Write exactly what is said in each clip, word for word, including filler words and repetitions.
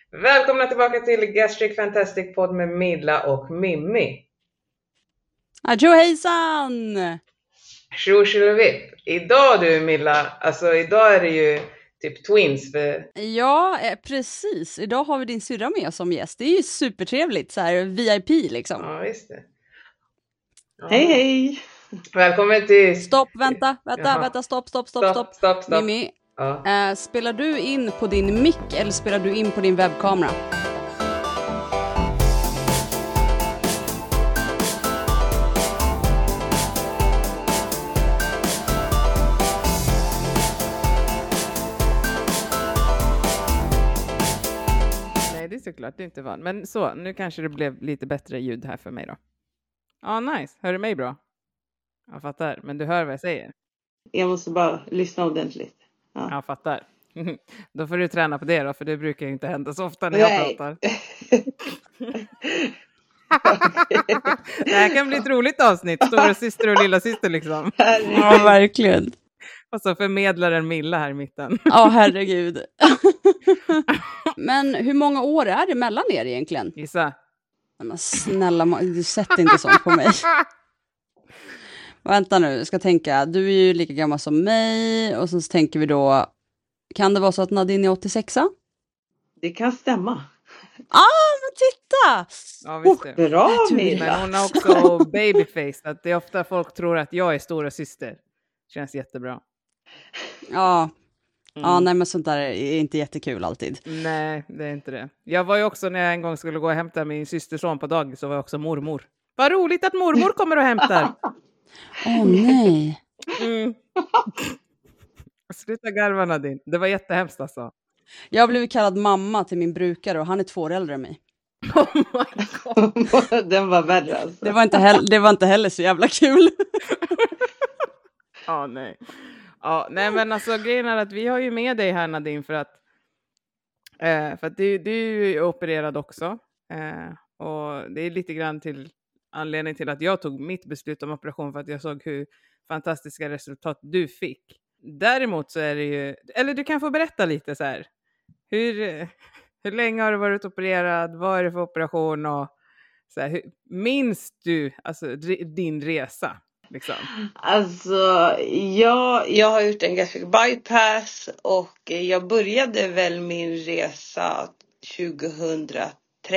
Välkomna tillbaka till Gastric Fantastic Pod med Milla och Mimmi. Adjo hejsan! Tjoselvipp. Idag du Milla, alltså idag är det ju typ twins för... Ja, eh, precis. Idag har vi din syrra med som gäst. Det är ju supertrevligt, så här V I P liksom. Ja, visst det. Ja. Hej hej! Välkommen till... Stopp, vänta, vänta, Jaha. vänta, stopp, stopp, stopp, Stopp, stopp. stopp, stopp. Mimmi, Ja. eh, spelar du in på din mic eller spelar du in på din webbkamera? Nej, det är såklart det är inte van. Men så, nu kanske det blev lite bättre ljud här för mig då. Ja, ah, nice. Hör du mig bra? Jag fattar, men du hör vad jag säger. Jag måste bara lyssna ordentligt. Ja. Ja. Jag fattar. Då får du träna på det då, för det brukar ju inte hända så ofta när jag Nej. pratar. Det här kan bli ett roligt avsnitt. Stora syster och lilla syster liksom. Ja, verkligen. Och så förmedlar en Milla här i mitten. Ja, herregud. Men hur många år är det mellan er egentligen? Gissa. Men snälla, du sätter inte sånt på mig. Vänta nu, jag ska tänka. Du är ju lika gammal som mig. Och så tänker vi då, kan det vara så att Nadine är åttiosexa? Det kan stämma. Ah, men titta! Ja, visst det. Bra Jag tror det. Men Milla! hon har också babyface. Att det är ofta folk tror att jag är stora syster. Känns jättebra. Ja. Mm. Ja, nej men sånt där är inte jättekul alltid. Nej, det är inte det. Jag var ju också när jag en gång skulle gå och hämta min systerson på dagis, så var jag också mormor. Vad roligt att mormor kommer och hämtar. Åh nej. Mm. Sluta garva Nadine. Det var jättehemskt alltså. Jag har blivit kallad mamma till min brukare och han är två år äldre än mig. Oh my god. Den var värre alltså. Det var inte, heller, det var inte heller så jävla kul. Ja, nej. Ja, nej men alltså grejen är att vi har ju med dig här Nadine för att eh, för att du, du är ju opererad också. Eh, och det är lite grann till anledning till att jag tog mitt beslut om operation, för att jag såg hur fantastiska resultat du fick. Däremot så är det ju, eller du kan få berätta lite så här. Hur, hur länge har du varit opererad? Vad är det för operation? Och så här, hur, minns du alltså, din resa? Liksom? Alltså, jag, jag har gjort en gastric bypass och jag började väl min resa tjugohundratretton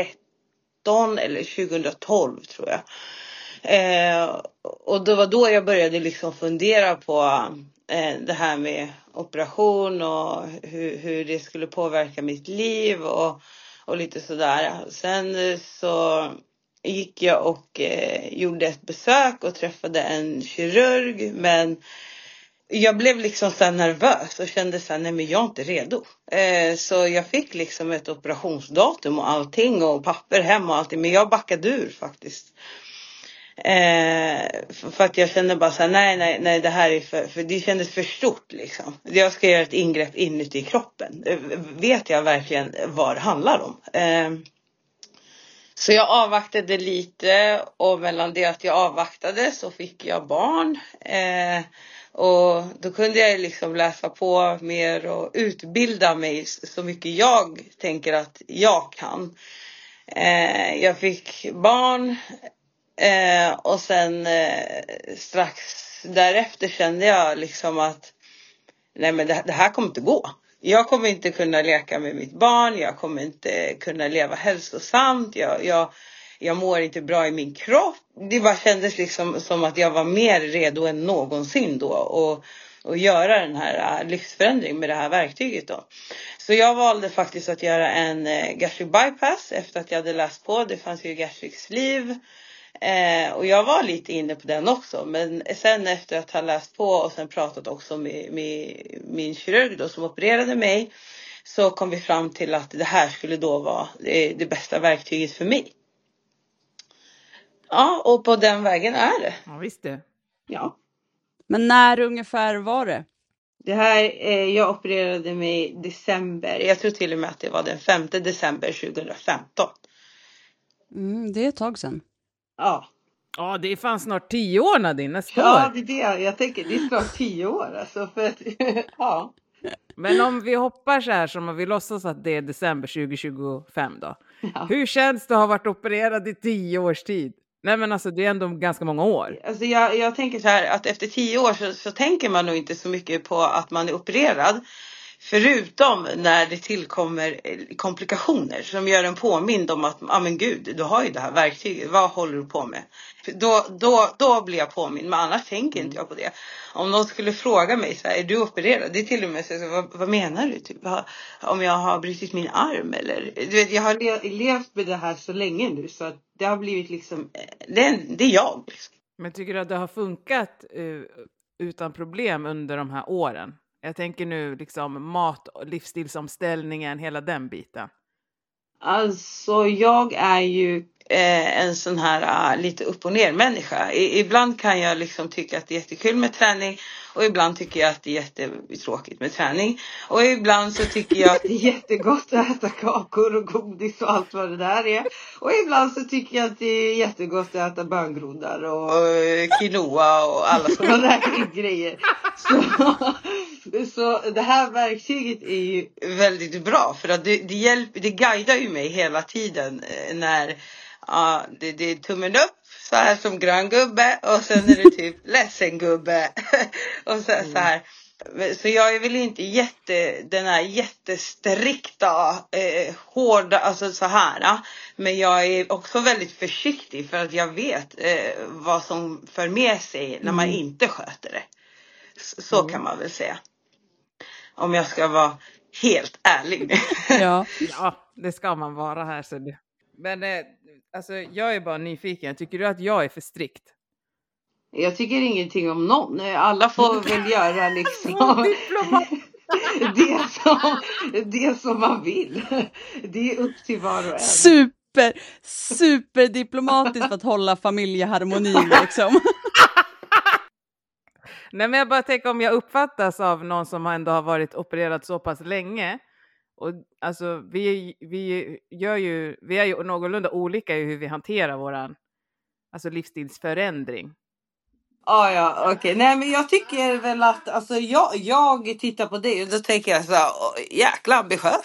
eller tjugotolv tror jag. Eh, och det var då jag började liksom fundera på eh, det här med operation och hur, hur det skulle påverka mitt liv och, och lite sådär. Sen eh, så gick jag och eh, gjorde ett besök och träffade en kirurg, men jag blev liksom så här nervös och kände så här, nej men jag är inte redo. Eh, så jag fick liksom ett operationsdatum och allting och papper hem och allting, men jag backade ur faktiskt. Eh, för, för att jag kände bara så här, nej nej nej det här är för, för det kändes för stort liksom. Jag ska göra ett ingrepp inuti kroppen. Eh, vet jag verkligen vad det handlar om? Eh, Så jag avvaktade lite, och mellan det att jag avvaktade så fick jag barn. Eh, och då kunde jag liksom läsa på mer och utbilda mig så mycket jag tänker att jag kan. Eh, jag fick barn eh, och sen eh, strax därefter kände jag liksom att nej men det, det här kommer inte gå. Jag kommer inte kunna leka med mitt barn. Jag kommer inte kunna leva hälsosamt. Jag, jag, jag mår inte bra i min kropp. Det bara kändes liksom som att jag var mer redo än någonsin då. Och, och göra den här livsförändringen med det här verktyget då. Så jag valde faktiskt att göra en gastric bypass efter att jag hade läst på. Det fanns ju gastric sleeve. Eh, och jag var lite inne på den också. Men sen efter att ha läst på och sen pratat också med, med min kirurg då, som opererade mig, så kom vi fram till att det här skulle då vara det, det bästa verktyget för mig. Ja, och på den vägen är det. Ja, visst det. Ja. Men när ungefär var det? Det här, eh, jag opererade mig i december. Jag tror till och med att det var den femte december tjugohundrafemton. Mm, det är ett tag sedan. Ja. Ja, det är fan snart tio år Nadine, nästa Ja, år. det är det. Jag tänker, det är snart tio år alltså. För att, ja. Men om vi hoppar så här som om vi låtsas att det är december tjugo tjugofem då. Ja. Hur känns det att ha varit opererad i tio års tid? Nej men alltså det är ändå ganska många år. Alltså jag, jag tänker så här att efter tio år så, så tänker man nog inte så mycket på att man är opererad. Förutom när det tillkommer komplikationer som gör en påmind om att, ja ah, men gud, du har ju det här verktyget, vad håller du på med? Då, då, då blir jag påmind, men annars tänker inte jag på det. Om någon skulle fråga mig så här, är du opererad? Det är till och med så, vad, vad menar du? Typ, vad, om jag har brutit min arm eller? Du vet, jag har le, levt med det här så länge nu så att det har blivit liksom, det är, det är jag. Liksom. Men tycker du att det har funkat uh, utan problem under de här åren? Jag tänker nu liksom mat, livsstilsomställningen, hela den biten. Alltså jag är ju eh, en sån här uh, lite upp och ner människa. I, ibland kan jag liksom tycka att det är jättekul med träning. Och ibland tycker jag att det är jättetråkigt med träning. Och ibland så tycker jag att det är jättegott att äta kakor och godis och allt vad det där är. Och ibland så tycker jag att det är jättegott att äta böngroddar och uh, quinoa och alla sådana där grejer. Så... Så det här verktyget är ju väldigt bra för att det, det, hjälper, det guidar ju mig hela tiden när uh, det, det är tummen upp så här som grön gubbe och sen är det typ ledsen gubbe och så, mm. så här. Så jag är väl inte jätte, den här jättestrikta, eh, hårda, alltså så här. Men jag är också väldigt försiktig för att jag vet eh, vad som för med sig när man mm. inte sköter det. Så, så mm. kan man väl säga. Om jag ska vara helt ärlig. Ja, ja det ska man vara här. Så det. Men eh, alltså, jag är bara nyfiken. Tycker du att jag är för strikt? Jag tycker ingenting om någon. Alla får väl göra liksom det, som, det som man vill. Det är upp till var och en. Super, super diplomatiskt för att hålla familjeharmonin liksom. Nej men jag bara tänker om jag uppfattas av någon som ändå har varit opererad så pass länge. Och alltså vi, vi gör ju, vi är ju någorlunda olika i hur vi hanterar våran alltså livsstilsförändring. Ah, ja, okej. Okay. Nej, men jag tycker väl att, alltså jag, jag tittar på det och då tänker jag så här, jäkla ambitiöst.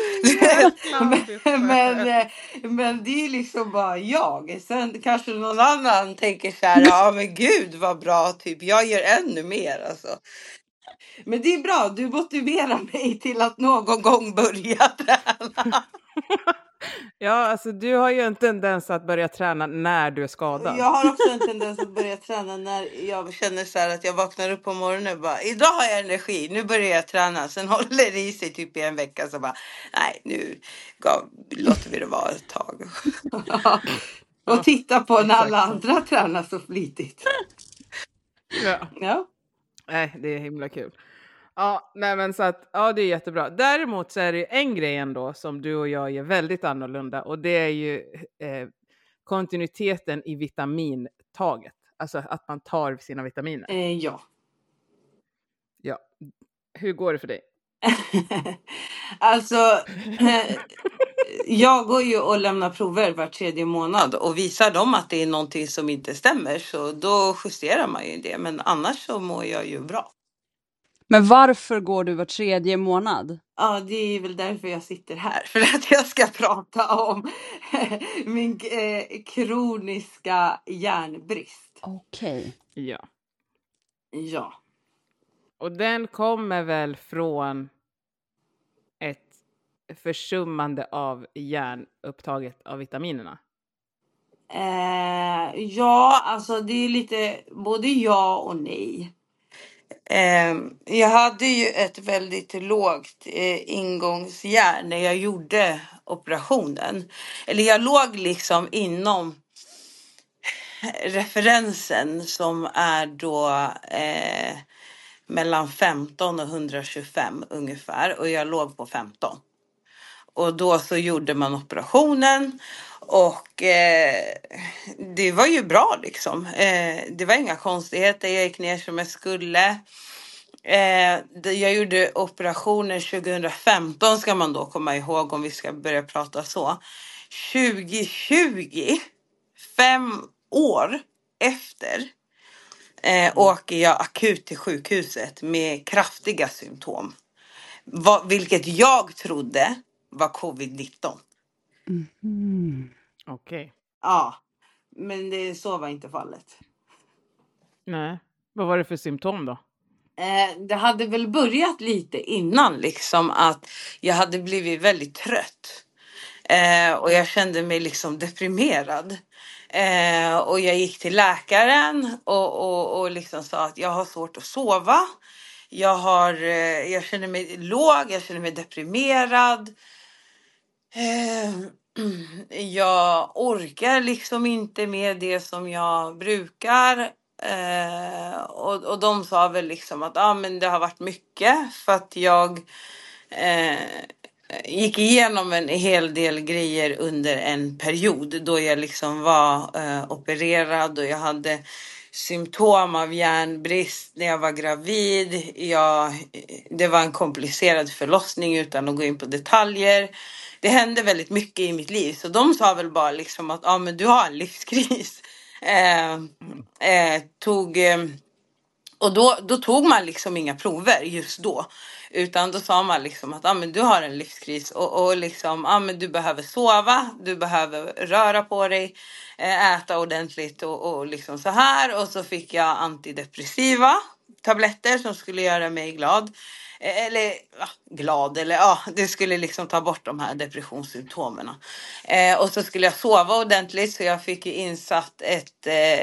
men, men, men det är liksom bara jag. Sen kanske någon annan tänker så här, ja men gud vad bra, typ jag gör ännu mer alltså. Men det är bra, du motiverar mig till att någon gång börja träna. Ja, alltså du har ju en tendens att börja träna när du är skadad. Jag har också en tendens att börja träna när jag känner så här att jag vaknar upp på morgonen och bara, idag har jag energi, nu börjar jag träna. Sen håller det i sig typ i en vecka så bara, nej nu gav, låter vi det vara ett tag. Ja. Och titta på när alla andra tränar så flitigt. Ja. Ja. Nej, det är himla kul. Ja, nej men så att, ja det är jättebra. Däremot så är det en grej ändå som du och jag är väldigt annorlunda. Och det är ju eh, kontinuiteten i vitamintaget. Alltså att man tar sina vitaminer. Eh, ja. Ja. Hur går det för dig? Alltså, eh, jag går ju och lämnar prover var tredje månad. Och visar dem att det är någonting som inte stämmer. Så då justerar man ju det. Men annars så mår jag ju bra. Men varför går du var tredje månad? Ja, det är väl därför jag sitter här. För att jag ska prata om min eh, kroniska järnbrist. Okej. Okay. Ja. Ja. Och den kommer väl från ett försummande av järnupptaget av vitaminerna? Eh, ja, alltså det är lite både ja och nej. Eh, jag hade ju ett väldigt lågt eh, ingångsjärn när jag gjorde operationen. Eller jag låg liksom inom referensen som är då eh, mellan femton och hundratjugofem ungefär. Och jag låg på femton. Och då så gjorde man operationen. Och eh, det var ju bra liksom. Eh, det var inga konstigheter. Jag gick ner som jag skulle. Eh, jag gjorde operationen tjugohundrafemton ska man då komma ihåg om vi ska börja prata så. tjugohundratjugo, fem år efter, eh, åker jag akut till sjukhuset med kraftiga symptom. vad, vilket jag trodde var covid nitton. Mm. Okej. Okay. Ja, men det, så var inte fallet. Nej, vad var det för symptom då? Eh, det hade väl börjat lite innan liksom att jag hade blivit väldigt trött. Eh, och jag kände mig liksom deprimerad. Eh, och jag gick till läkaren och, och, och liksom sa att jag har svårt att sova. Jag, har, eh, jag känner mig låg, jag känner mig deprimerad. Eh, jag orkar liksom inte med det som jag brukar. Eh, och, och de sa väl liksom att ah, men det har varit mycket för att jag eh, gick igenom en hel del grejer under en period då jag liksom var eh, opererad och jag hade symptom av järnbrist när jag var gravid. Jag, det var en komplicerad förlossning utan att gå in på detaljer. Det hände väldigt mycket i mitt liv så de sa väl bara liksom att ah, men du har en livskris. Eh, eh, tog, eh, och då, då tog man liksom inga prover just då. Utan då sa man liksom att ah, men du har en livskris och, och liksom, ah, men du behöver sova, du behöver röra på dig, äta ordentligt och, och liksom så här. Och så fick jag antidepressiva tabletter som skulle göra mig glad. Eller ja, glad, eller ja, det skulle liksom ta bort de här depressionssymptomerna. Eh, och så skulle jag sova ordentligt så jag fick insatt ett eh,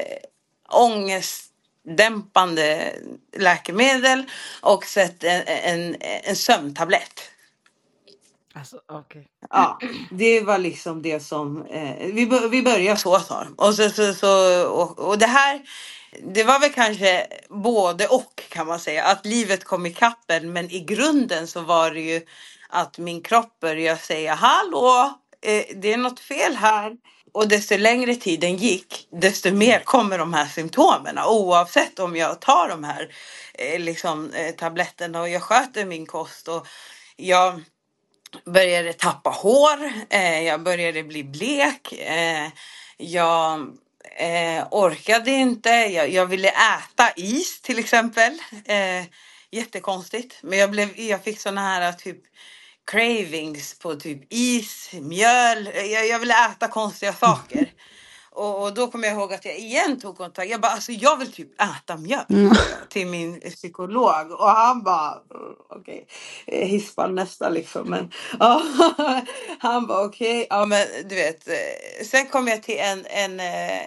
ångestdämpande läkemedel och sett en, en, en sömntablett. Alltså, okej. Okay. Ja, det var liksom det som, eh, vi, vi började så tar. Och, så, så, så, och, och det här, det var väl kanske både och kan man säga. Att livet kom i kappen, men i grunden så var det ju att min kropp började säga hallå, eh, det är något fel här. Och desto längre tiden gick, desto mer kommer de här symptomerna. Oavsett om jag tar de här eh, liksom, eh, tabletterna och jag sköter min kost och jag började tappa hår, eh, jag började bli blek, eh, jag eh, orkade inte, jag, jag ville äta is till exempel, eh, jättekonstigt, men jag, blev, jag fick såna här typ cravings på typ is, mjöl, jag, jag ville äta konstiga saker. Och, och då kom jag ihåg att jag igen tog kontakt. Jag bara, alltså jag vill typ äta mjöl mm. till min psykolog. Och han bara, okej, okay. Hispar nästa liksom. Men ja, han bara okej. Okay. Ja men du vet, sen kom jag till en, en,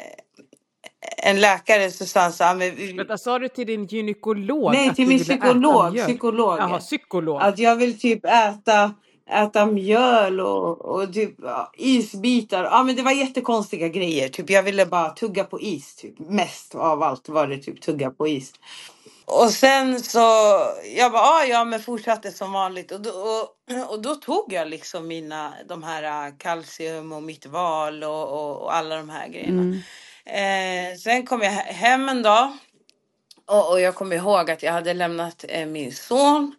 en läkare så sa han så här. Men, Vänta, sa du till din gynekolog? Nej, till min psykolog. Psykolog. Jaha, psykolog. Att jag vill typ äta... äta mjöl och, och typ ja, isbitar. Ja men det var jättekonstiga grejer. Typ jag ville bara tugga på is. Typ. Mest av allt var det typ tugga på is. Och sen så jag bara ah, ja men fortsatte som vanligt. Och då, och, och då tog jag liksom mina de här kalcium och mitt val och, och, och alla de här grejerna. Mm. Eh, sen kom jag hem en dag. Och, och jag kommer ihåg att jag hade lämnat eh, min son.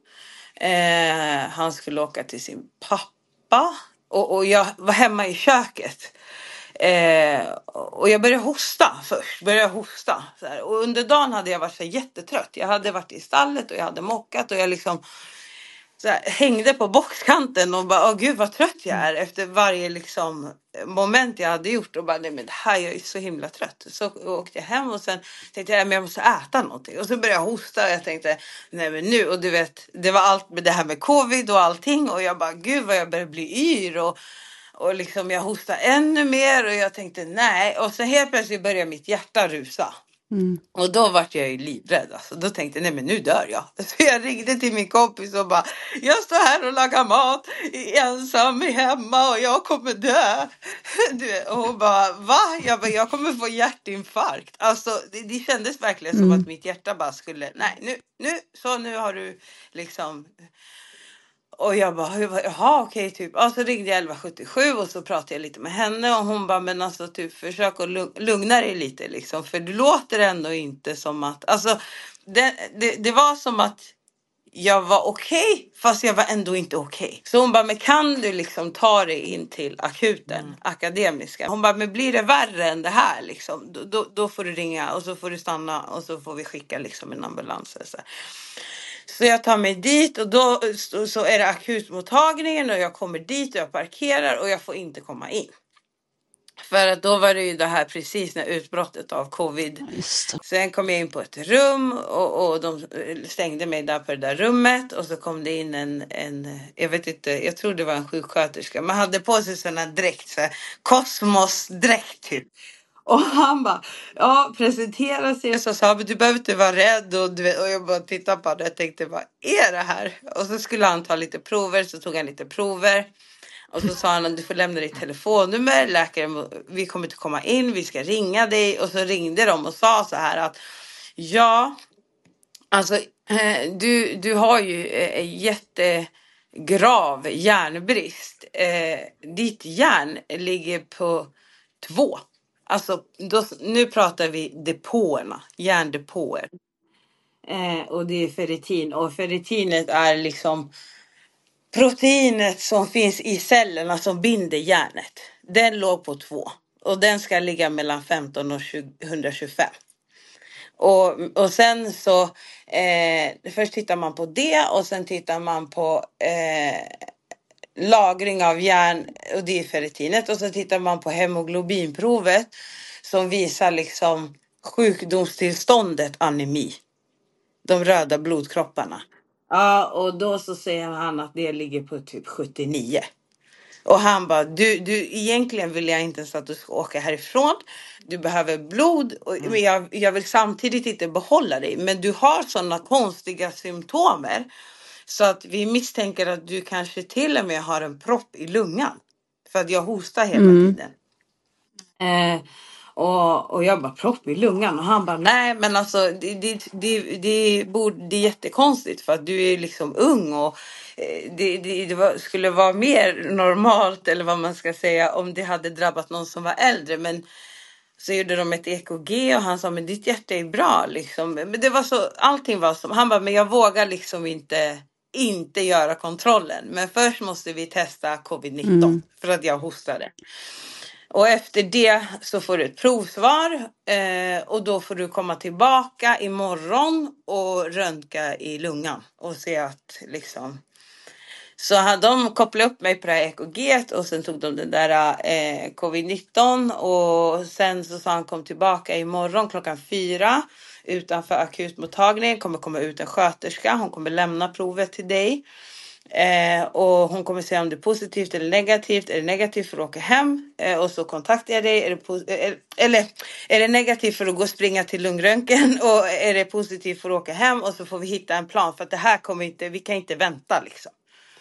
Eh, han skulle åka till sin pappa och, och jag var hemma i köket eh, och jag började hosta först, började hosta så här. Och under dagen hade jag varit så jättetrött, jag hade varit i stallet och jag hade mockat och jag liksom så här, hängde på boxkanten och bara, åh gud vad trött jag är efter varje liksom moment jag hade gjort och bara, nej men det här, jag är så himla trött. Så åkte jag hem och sen tänkte jag, men jag måste äta någonting. Och så började jag hosta och jag tänkte, nej men nu, och du vet, det var allt med det här med covid och allting och jag bara, gud vad jag började bli yr och, och liksom jag hostade ännu mer och jag tänkte, nej. Och så helt plötsligt började mitt hjärta rusa. Mm. Och då var jag ju livrädd. Alltså. Då tänkte jag, nej men nu dör jag. Så jag ringde till min kompis och bara, jag står här och lagar mat ensam hemma och jag kommer dö. Du, och hon bara, va? Jag bara, jag kommer få hjärtinfarkt. Alltså det, det kändes verkligen mm. som att mitt hjärta bara skulle, nej nu, nu, så nu har du liksom... Och jag bara, jaha okej typ. Och så ringde jag elva sjuttiosju och så pratade jag lite med henne. Och hon bara, men alltså typ försök att lugna dig lite liksom. För det låter ändå inte som att, alltså det, det, det var som att jag var okej okay, fast jag var ändå inte okej. Okay. Så hon bara, men kan du liksom ta dig in till akuten, mm. akademiska? Hon bara, men blir det värre än det här liksom? Då, då, då får du ringa och så får du stanna och så får vi skicka liksom en ambulans. Så. Så jag tar mig dit och då så, så är det akutmottagningen och jag kommer dit och jag parkerar och jag får inte komma in. För att då var det ju det här precis när utbrottet av covid. Just det. Sen kom jag in på ett rum och, och de stängde mig där på det där rummet. Och så kom det in en, en jag vet inte, jag tror det var en sjuksköterska. Man hade på sig sån här dräkt, så här, kosmosdräkt typ. Och han bara, ja, presentera sig och så sa du behöver inte vara rädd. Och, du vet, och jag bara tittade på det och tänkte, vad är det här? Och så skulle han ta lite prover, så tog han lite prover. Och så sa han att du får lämna ditt telefonnummer, läkaren, vi kommer inte komma in, vi ska ringa dig. Och så ringde de och sa så här att ja, alltså du, du har ju jättegrav hjärnbrist. Ditt hjärn ligger på två. Alltså då, nu pratar vi depåerna, hjärndepåer. Och det är ferritin, och ferritinet är liksom proteinet som finns i cellerna som binder järnet. Den låg på två. Och den ska ligga mellan femton och etthundratjugofem. Och, och sen så eh, först tittar man på det. Och sen tittar man på eh, lagring av järn. Och det är ferritinet. Och så tittar man på hemoglobinprovet. Som visar liksom sjukdomstillståndet anemi. De röda blodkropparna. Ja, och då så säger han att det ligger på typ sjuttionio. Och han bara, du, du, egentligen vill jag inte ens att du ska åka härifrån. Du behöver blod, och, mm. men jag, jag vill samtidigt inte behålla dig. Men du har sådana konstiga symptomer. Så att vi misstänker att du kanske till och med har en propp i lungan. För att jag hostar hela mm. tiden. Eh, Och, och jag bara, propp i lungan. Och han bara, nej men alltså det, det, det, det, borde, det är jättekonstigt. För att du är liksom ung. Och det, det, det var, skulle vara mer normalt, eller vad man ska säga, om det hade drabbat någon som var äldre. Men så gjorde de ett E K G och han sa, men ditt hjärta är bra liksom. Men det var så, allting var som, han bara, men jag vågar liksom inte, inte göra kontrollen. Men först måste vi testa covid nitton mm. för att jag hostade. Och efter det så får du ett provsvar eh, och då får du komma tillbaka imorgon och röntga i lungan och se att liksom. Så hade de kopplat upp mig på det här E K G och sen tog de den där eh, covid nitton och sen så sa han kom tillbaka imorgon klockan fyra utanför akutmottagningen. Kommer komma ut en sköterska, hon kommer lämna provet till dig. Eh, och hon kommer säga om det är positivt eller negativt. Är det negativt för att åka hem eh, och så kontaktar jag dig. Är det po- eh, eller är det negativt för att gå och springa till lungröntgen och är det positivt för att åka hem och så får vi hitta en plan. För att det här kommer inte, vi kan inte vänta liksom.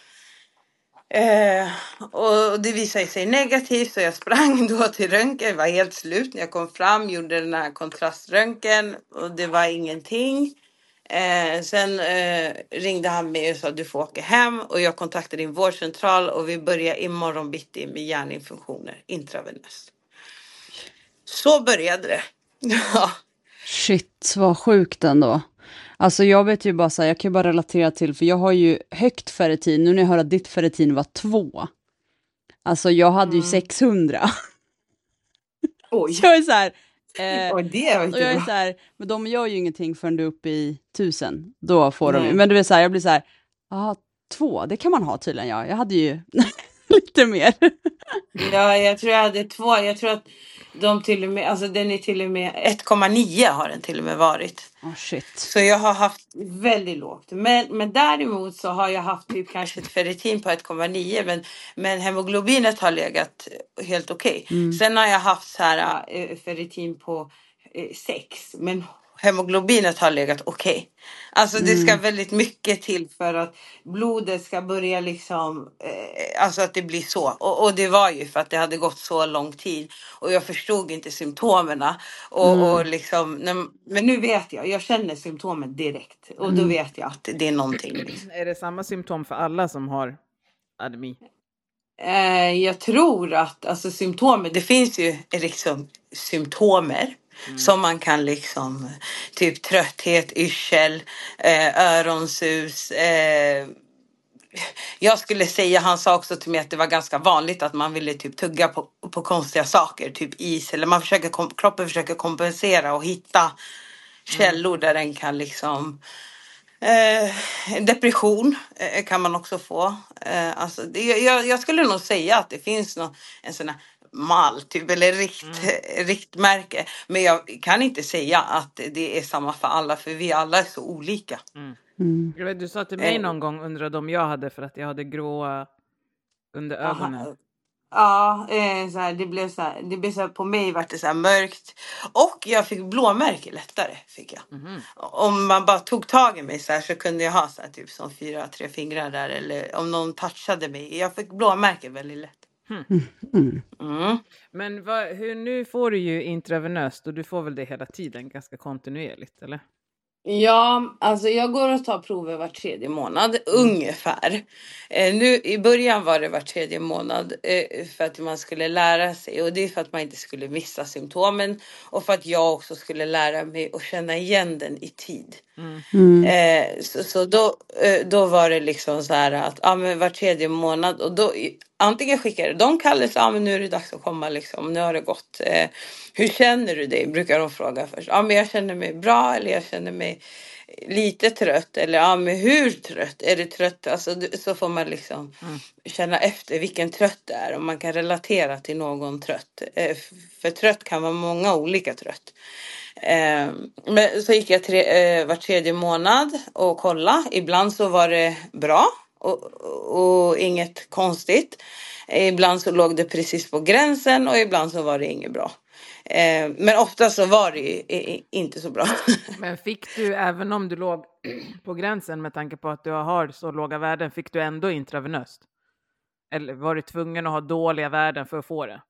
Eh, och det visade sig negativt så jag sprang då till röntgen. Det var helt slut när jag kom fram, gjorde den här kontraströntgen och det var ingenting. Eh, sen eh, ringde han mig och sa du får åka hem och jag kontaktade din vårdcentral och vi börjar imorgon bitti med hjärninfunktioner intravenöst. Så började det. Ja. Shit, vad sjukt ändå. Alltså jag vet ju bara så här, jag kan ju bara relatera till, för jag har ju högt ferritin, nu när jag hör att ditt ferritin var två. Alltså jag hade ju mm. sexhundra. Oj. Så jag är så här, Eh, och det är och jag är så här, men de gör ju ingenting förrän du är uppe i tusen. Då får mm. de, men du vet så här, jag blir så här, ja, två, det kan man ha tydligen, ja. Jag hade ju lite mer. Ja, jag tror jag hade två. Jag tror att de till och med, alltså den är till och med ett komma nio har den till och med varit. Oh shit. Så jag har haft väldigt lågt. Men, men däremot så har jag haft typ kanske ett ferritin på ett komma nio. Men, men hemoglobinet har legat helt okej. Okay. Mm. Sen har jag haft så här äh, ferritin på äh, sex. Men hemoglobinet har legat okej. Okay. Alltså mm. det ska väldigt mycket till för att blodet ska börja liksom, eh, alltså att det blir så. Och, och det var ju för att det hade gått så lång tid. Och jag förstod inte symptomerna. Och, mm. och liksom, när, men nu vet jag, jag känner symptomen direkt. Och då vet jag att det är någonting. Liksom. Är det samma symptom för alla som har anemi? Eh, jag tror att, alltså symptomer, det finns ju liksom symptomer. Mm. Som man kan liksom, typ trötthet, yrsel, eh, öronsus. Eh, jag skulle säga, han sa också till mig att det var ganska vanligt att man ville typ tugga på, på konstiga saker. Typ is, eller man försöker, kroppen försöker kompensera och hitta källor mm. där den kan liksom Eh, depression eh, kan man också få. Eh, alltså, det, jag, jag skulle nog säga att det finns någon, en sån här mall typ, eller rikt, mm. riktmärke. Men jag kan inte säga att det är samma för alla, för vi alla är så olika. Mm. Mm. Jag vet, du sa till mig eh. någon gång, undrade om jag hade, för att jag hade gråa under ögonen. Aha. Ja, eh, så här, det blev så här, det blev så här, på mig vart det så här mörkt. Och jag fick blåmärke lättare, fick jag. Mm. Om man bara tog tag i mig så här, så kunde jag ha så här, typ som fyra, tre fingrar där. Eller om någon touchade mig. Jag fick blåmärke väldigt lätt. Mm. Mm. Mm. Men vad, hur, nu får du ju intravenöst, och du får väl det hela tiden, ganska kontinuerligt, eller? Ja, alltså jag går och tar prover var tredje månad, ungefär. Eh, nu i början var det var tredje månad eh, för att man skulle lära sig. Och det är för att man inte skulle missa symptomen. Och för att jag också skulle lära mig att känna igen den i tid. Mm. Mm. Eh, så så då, eh, då var det liksom så här att ja, men var tredje månad. Och då antingen skickade de kallelse, ja men nu är det dags att komma liksom. Nu har det gått. Eh, hur känner du dig? Brukar de fråga först. Ja men jag känner mig bra, eller jag känner mig lite trött. Eller ja men hur trött? Är det trött? Alltså så får man liksom mm. känna efter vilken trött det är. Om man kan relatera till någon trött. Eh, för trött kan vara många olika trött. Eh, men så gick jag tre, eh, var tredje månad och kolla. Ibland så var det bra. Och, och inget konstigt. Ibland så låg det precis på gränsen. Och ibland så var det inget bra. Eh, men ofta så var det ju eh, inte så bra. Men fick du, även om du låg på gränsen med tanke på att du har så låga värden, fick du ändå intravenöst? Eller var du tvungen att ha dåliga värden för att få det?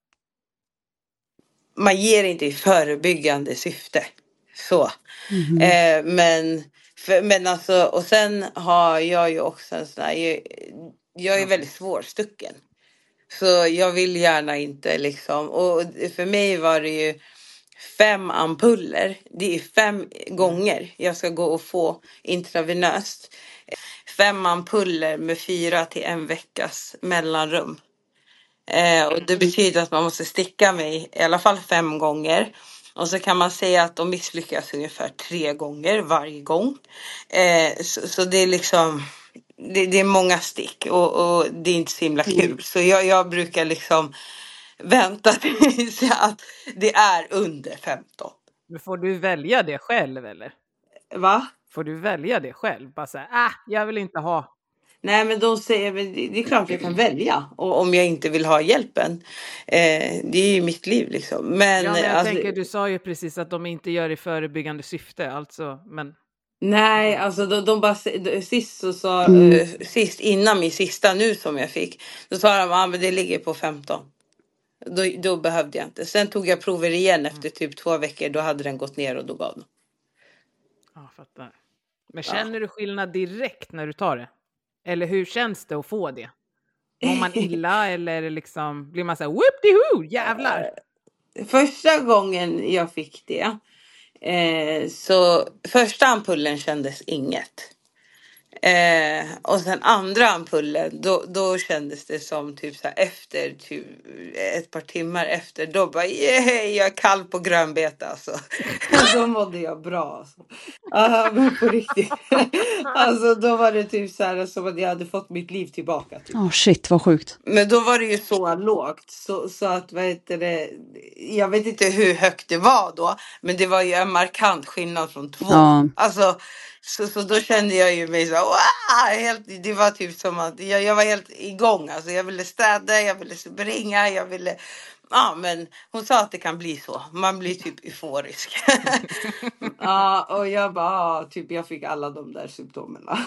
Man ger inte i förebyggande syfte. Så. Mm-hmm. Eh, men... För, men alltså, och sen har jag ju också en sån här, jag, jag är väldigt svårstucken. Så jag vill gärna inte liksom, och för mig var det ju fem ampuller. Det är fem gånger jag ska gå och få intravenöst. Fem ampuller med fyra till en veckas mellanrum. Eh, och det betyder att man måste sticka mig i alla fall fem gånger. Och så kan man säga att de misslyckas ungefär tre gånger varje gång. Eh, så, så det är liksom, det, det är många stick och, och det är inte så himla kul. Mm. Så jag, jag brukar liksom vänta tills att det är under femton. Men får du välja det själv eller? Va? Får du välja det själv? Bara säga, ah, jag vill inte ha. Nej men de säger, det är klart jag kan välja och om jag inte vill ha hjälpen. Eh, det är ju mitt liv liksom. Men, ja, men jag alltså, tänker, du sa ju precis att de inte gör det i förebyggande syfte, alltså, men... Nej, alltså de, de bara, sist så sa, mm. uh, sist innan min sista nu som jag fick, då sa de, ah, men det ligger på femton. Då, då behövde jag inte. Sen tog jag prover igen efter typ två veckor, då hade den gått ner och då gav den. Ja, fattar. Men känner ja. du skillnad direkt när du tar det? Eller hur känns det att få det? Mår man illa eller liksom blir man så här whoop-de-hoo, jävlar? Första gången jag fick det eh, så första ampullen kändes inget. Eh, och sen andra ampullen då, då kändes det som typ så här efter typ, ett par timmar efter då bara yeah, jag är kall på grönbete alltså. Då mådde jag bra alltså. Ja men på riktigt. Alltså då var det typ så här som att jag hade fått mitt liv tillbaka typ. Oh shit vad sjukt. Men då var det ju så lågt så, så att vad heter det, jag vet inte hur högt det var då, men det var ju en markant skillnad från två. Ja. Alltså Så, så då kände jag ju mig så wow, helt, det var typ som att jag, jag var helt igång. Alltså jag ville städa, jag ville springa, jag ville... Ja, men hon sa att det kan bli så. Man blir typ euforisk. Ja, och jag bara, typ jag fick alla de där symptomerna.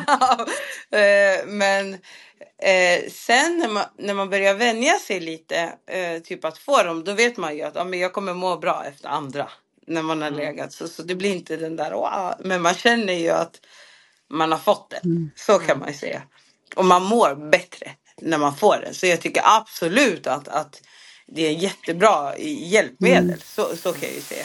Men eh, sen när man, när man börjar vänja sig lite, eh, typ att få dem, då vet man ju att ja, men jag kommer må bra efter andra. När man har legat. Så, så det blir inte den där. Wow. Men man känner ju att man har fått det. Mm. Så kan man ju säga. Och man mår bättre när man får det. Så jag tycker absolut att, att det är en jättebra hjälpmedel. Mm. Så, så kan jag ju säga.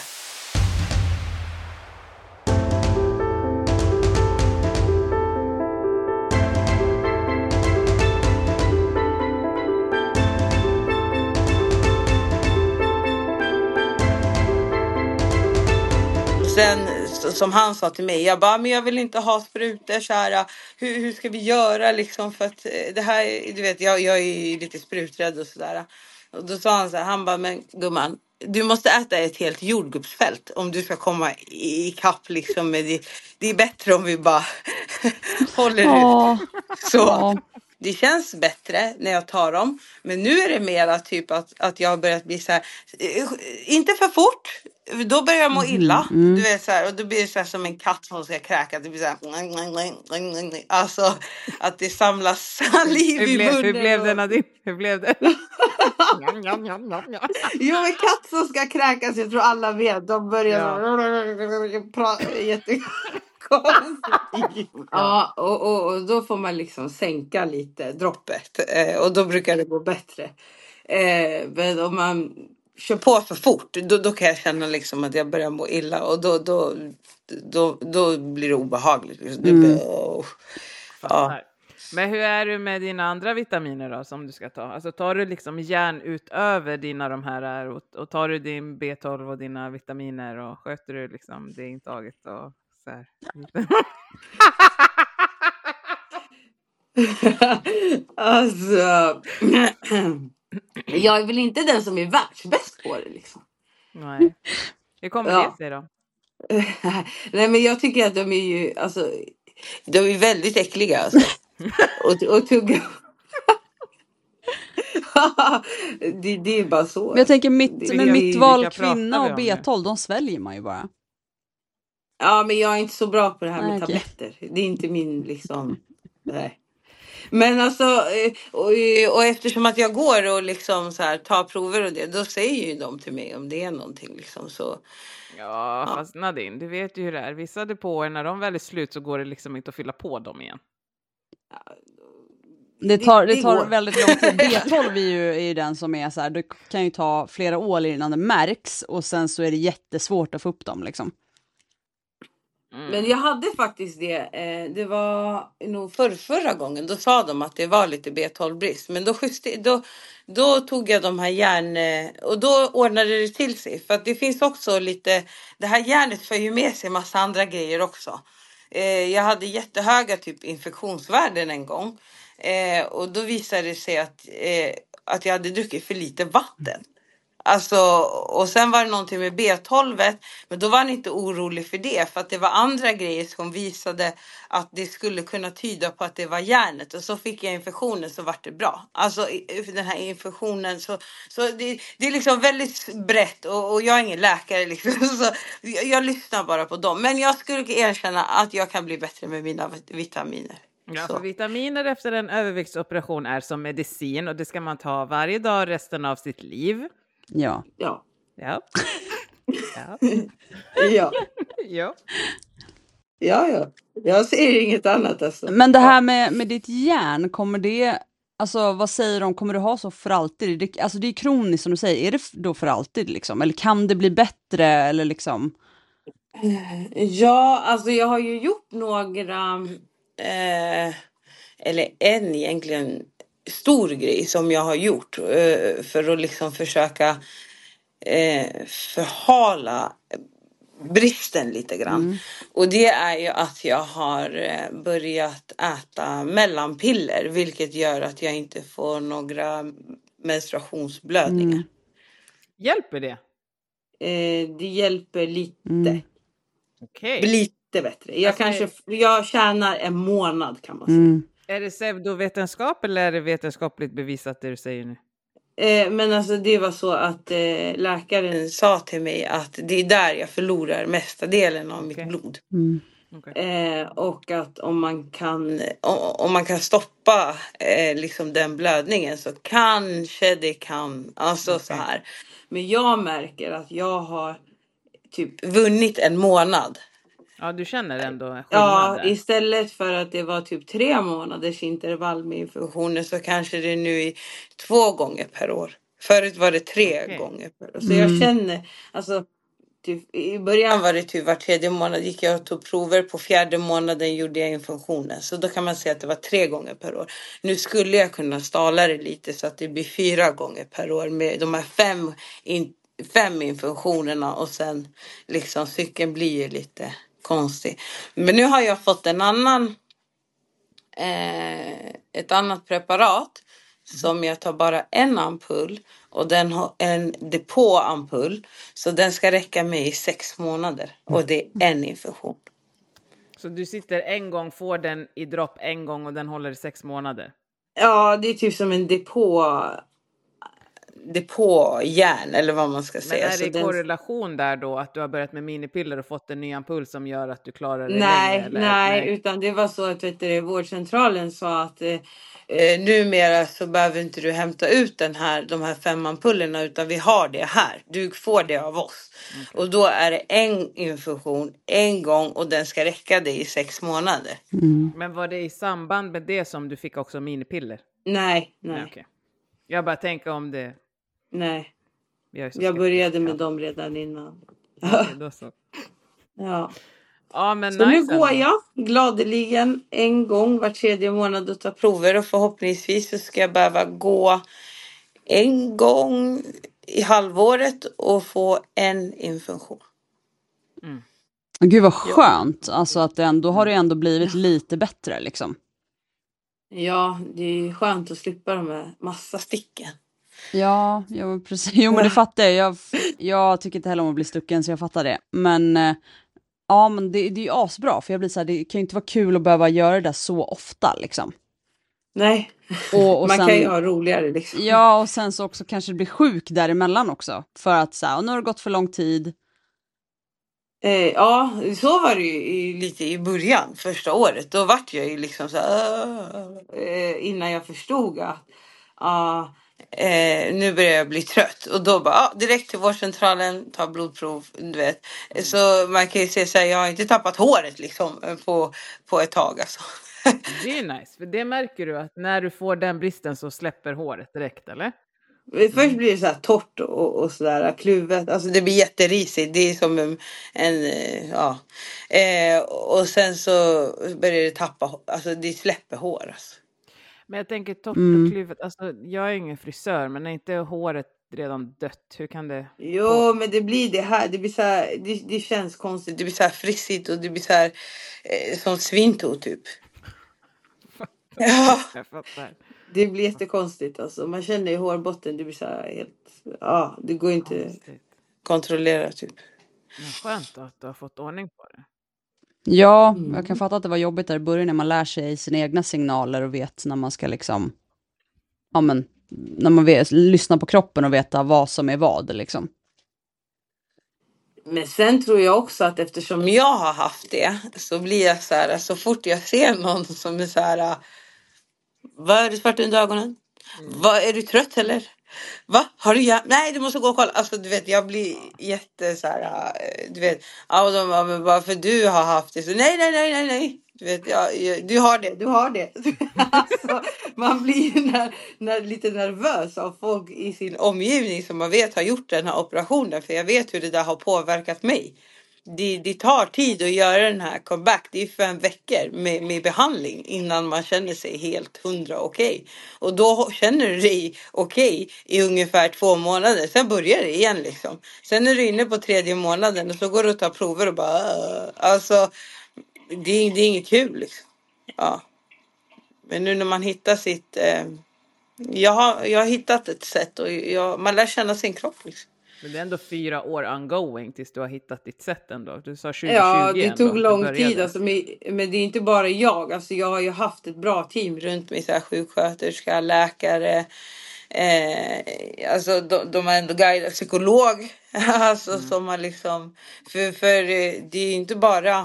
Sen så, som han sa till mig. Jag bara, men jag vill inte ha sprutor så här. Hur, hur ska vi göra liksom? För att det här, du vet, jag, jag är lite spruträdd och sådär. Och då sa han så här, han bara, men gumman, du måste äta ett helt jordgubbsfält om du ska komma i, i kapp liksom med det. Det är bättre om vi bara håller Ja. ut. Så Ja. det känns bättre när jag tar dem. Men nu är det mera typ att, att jag har börjat bli så här, eh, inte för fort. Då börjar jag må illa. mm. Du vet så här, och då blir det så här som en katt som ska kräka. Det blir så här, alltså att det samlas saliv Hur, i blev, munnen. hur blev och- det Nadine? Hur blev det? Njam, njam, njam, njam, njam. Jo, en katt som ska kräkas, jag tror alla vet. De börjar Ja. prata jättekonstigt. Ja, och, och, och då får man liksom sänka lite droppet. Eh, och då brukar det gå bättre. Eh, men om man kör på för fort, då, då kan jag känna liksom att jag börjar må illa. Och då, då, då, då blir det obehagligt. Det Mm. blir, oh. Ja. Fattar. Men hur är du med dina andra vitaminer då som du ska ta? Alltså tar du liksom järn utöver dina de här är och, och tar du din B tolv och dina vitaminer och sköter du liksom det intaget och så här? Alltså, jag är väl inte den som är världsbäst på det liksom. Nej. Hur kommer Ja. det sig då? Nej, men jag tycker att de är ju, alltså, de är väldigt äckliga alltså. och, och tugga. det, det är bara så. Men jag tänker mitt, Det- men det- mitt vilka val pratar kvinna vi och om B nu? tolv, de sväljer man ju bara. Ja, men jag är inte så bra på det här Nej, med okej. tabletter. Det är inte min liksom. Nej. Men alltså, eh, och, och eftersom att jag går och liksom så här tar prover och det, då säger ju de till mig om det är någonting liksom så. Ja, Ja. fast Nadine, du vet ju hur det är. Vissa depåer, när de väl är slut så går det liksom inte att fylla på dem igen. Det tar, det det tar går. väldigt lång tid. B tolv är ju, är ju den som är så här, det kan ju ta flera år innan det märks och sen så är det jättesvårt att få upp dem liksom. Mm. Men jag hade faktiskt det, eh, det var nog för, förra gången, då sa de att det var lite B tolv-brist. Men då, juster, då, då tog jag de här järn, eh, och då ordnade det till sig. För att det finns också lite, det här järnet för ju med sig en massa andra grejer också. Eh, jag hade jättehöga typ infektionsvärden en gång. Eh, och då visade det sig att, eh, att jag hade druckit för lite vatten. Alltså, och sen var det någonting med B tolv, men då var han inte orolig för det, för att det var andra grejer som visade att det skulle kunna tyda på att det var järnet, och så fick jag infektionen så var det bra. Alltså den här infektionen, så, så det, det är liksom väldigt brett, och, och jag är ingen läkare liksom, så jag, jag lyssnar bara på dem, men jag skulle erkänna att jag kan bli bättre med mina vitaminer. Ja, Så. för vitaminer efter en överviktsoperation är som medicin och det ska man ta varje dag resten av sitt liv. Ja. Ja. Ja. Ja. Ja. Ja. Ja, ja. Jag ser inget annat alltså. Men det här med, med ditt järn, kommer det, alltså vad säger de, kommer du ha så för alltid? Det, alltså det är kroniskt som du säger, är det då för alltid liksom? Eller kan det bli bättre eller liksom? Ja, alltså jag har ju gjort några, eh, eller en egentligen stor grej som jag har gjort eh, för att liksom försöka eh, förhala bristen lite grann. Mm. Och det är ju att jag har eh, börjat äta mellanpiller, vilket gör att jag inte får några menstruationsblödningar. Mm. Hjälper det? Eh, det hjälper lite. Mm. Okej. Lite bättre. Jag Alltså, kanske, jag tjänar en månad kan man säga. Mm. Är det pseudovetenskap eller är det vetenskapligt bevisat det du säger nu? Eh, men alltså det var så att eh, läkaren sa till mig att det är där jag förlorar mesta delen av Okej. mitt blod. Mm. Okay. Eh, och att om man kan, om, om man kan stoppa eh, liksom den blödningen så kanske det kan, alltså Okej. så här. Men jag märker att jag har typ vunnit en månad. Ja, du känner ändå skillnad Ja, där. istället för att det var typ tre månaders intervall med infektioner så kanske det nu är två gånger per år. Förut var det tre Okej. gånger per år. Så Mm. jag känner, alltså typ, i början var det typ var tredje månad gick jag och tog prover, på fjärde månaden gjorde jag infektionen. Så då kan man säga att det var tre gånger per år. Nu skulle jag kunna stala det lite så att det blir fyra gånger per år med de här fem, in, fem infektionerna och sen liksom cykeln blir ju lite konstig. Men nu har jag fått en annan eh, ett annat preparat som jag tar bara en ampull och den har en depåampull, så den ska räcka mig i sex månader och det är en infusion. Så du sitter en gång, får den i dropp en gång och den håller i sex månader? Ja, det är typ som en depå depåjärn eller vad man ska Men säga. är Så det den... korrelation där då att du har börjat med minipiller och fått en ny ampull som gör att du klarar det nej, längre? Eller? Nej, nej, utan det var så att vet du, vårdcentralen sa att eh, numera så behöver inte du hämta ut den här, de här fem ampullerna, utan vi har det här. Du får det av oss. Okay. Och då är det en infusion en gång och den ska räcka dig i sex månader. Mm. Men var det i samband med det som du fick också minipiller? Nej, nej. nej okay. Jag bara tänker om det... Nej. Jag, jag började med dem redan innan. Okay, då så. Ja. Ja, men så nice nu går jag gladeligen en gång var tredje månad och tar prover, och förhoppningsvis så ska jag behöva gå en gång i halvåret och få en infusion. Mm. Gud vad skönt, ja. Alltså att det ändå har det ändå blivit lite bättre liksom. Ja, det är skönt att slippa de här massa sticken. Ja, ja precis. Jo, men det fattar jag. jag. Jag tycker inte heller om att bli stucken, så jag fattar det. Men ja, men det, det är ju asbra. För jag blir så här, det kan ju inte vara kul att behöva göra det där så ofta liksom. Nej, och, och man sen, kan ju ha roligare liksom. Ja, och sen så också kanske bli sjuk däremellan också. För att så här, och nu har det gått för lång tid. Eh, ja, så var det ju i, lite i början, första året. Då vart jag ju liksom så här, äh, innan jag förstod att uh, eh, nu börjar jag bli trött. Och då bara, ah, direkt till vårdcentralen, ta blodprov, du vet. Mm. Så man kan ju säga så här, jag har inte tappat håret liksom på, på ett tag alltså. Det är nice, för det märker du att när du får den bristen så släpper håret direkt, eller? Först blir det så här torrt och, och sådär kluvet. Alltså det blir jätterisigt. Det är som en, en ja. Eh, och sen så börjar det tappa, alltså det släpper hår alltså. Men jag tänker torrt och mm. kluvet, alltså jag är ingen frisör, men är inte håret redan dött? Hur kan det? Jo, på? Men det blir det här, det blir så här, det, det känns konstigt. Det blir så här frissigt och det blir så här eh, som svinto typ. Ja. Jag fattar. Det blir jättekonstigt alltså. Man känner i hårbotten, det blir så här helt, ja, det går inte konstigt. Kontrollera typ. Men skönt att du har fått ordning på det. Ja, mm. jag kan fatta att det var jobbigt där i början när man lär sig sina egna signaler och vet när man ska liksom, ja men, när man vet, lyssna på kroppen och veta vad som är vad liksom. Men sen tror jag också att eftersom jag har haft det så blir jag så här, så fort jag ser någon som är så här, vad är det svart under ögonen? Mm. Vad, är du trött eller? Va? Har du ja? Nej, du måste gå och kolla. Alltså du vet, jag blir jätte så här, du vet, ja, de bara, varför du har haft det så nej, nej, nej, nej, nej. Du vet, ja, du har det, du har det. Alltså, man blir när, när, lite nervös av folk i sin omgivning som man vet har gjort den här operationen, för jag vet hur det där har påverkat mig. Det, det tar tid att göra den här comeback. Det är fem veckor med, med behandling innan man känner sig helt hundra okej. Okay. Och då känner du dig okej okay i ungefär två månader. Sen börjar det igen liksom. Sen är du inne på tredje månaden och så går du och tar prover och bara... Alltså, det, det är inget kul liksom. Ja. Men nu när man hittar sitt... Eh, jag, har, jag har hittat ett sätt och jag, man lär känna sin kropp liksom. Men det är ändå fyra år ongoing tills du har hittat ditt sätt ändå. Du sa tjugo tjugo. Ja, det tog ändå, lång tid. Alltså, men, men det är inte bara jag. Alltså, jag har ju haft ett bra team runt mig. Så här, sjuksköterska, läkare. Eh, alltså, de, de har ändå guidat psykolog. Alltså, mm. som har liksom... För, för det är inte bara...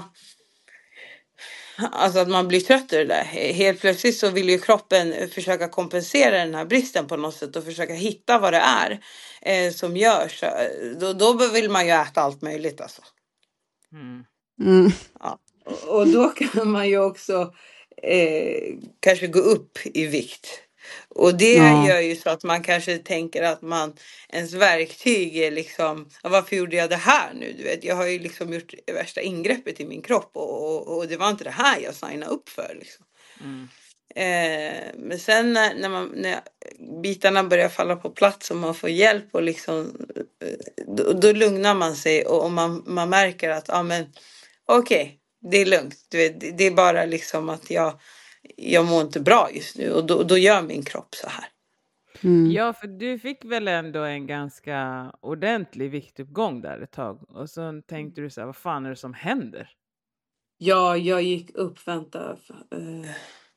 Alltså att man blir trött i det där. Helt plötsligt så vill ju kroppen försöka kompensera den här bristen på något sätt. Och försöka hitta vad det är eh, som görs. Då, då vill man ju äta allt möjligt alltså. Mm. Mm. Ja. Och, och då kan man ju också eh, kanske gå upp i vikt. Och det ja. Gör ju så att man kanske tänker att man, ens verktyg är liksom, varför gjorde jag det här nu? Du vet, jag har ju liksom gjort värsta ingreppet i min kropp och, och, och det var inte det här jag signade upp för liksom. Mm. Eh, men sen när, när, man, när bitarna börjar falla på plats och man får hjälp och liksom, då, då lugnar man sig och, och man, man märker att ja, men, okej, okay, det är lugnt. Du vet, det är bara liksom att jag, jag mår inte bra just nu. Och då, då gör min kropp så här. Mm. Ja, för du fick väl ändå en ganska ordentlig viktuppgång där ett tag. Och så tänkte du så här, vad fan är det som händer? Ja, jag gick upp, vänta, eh,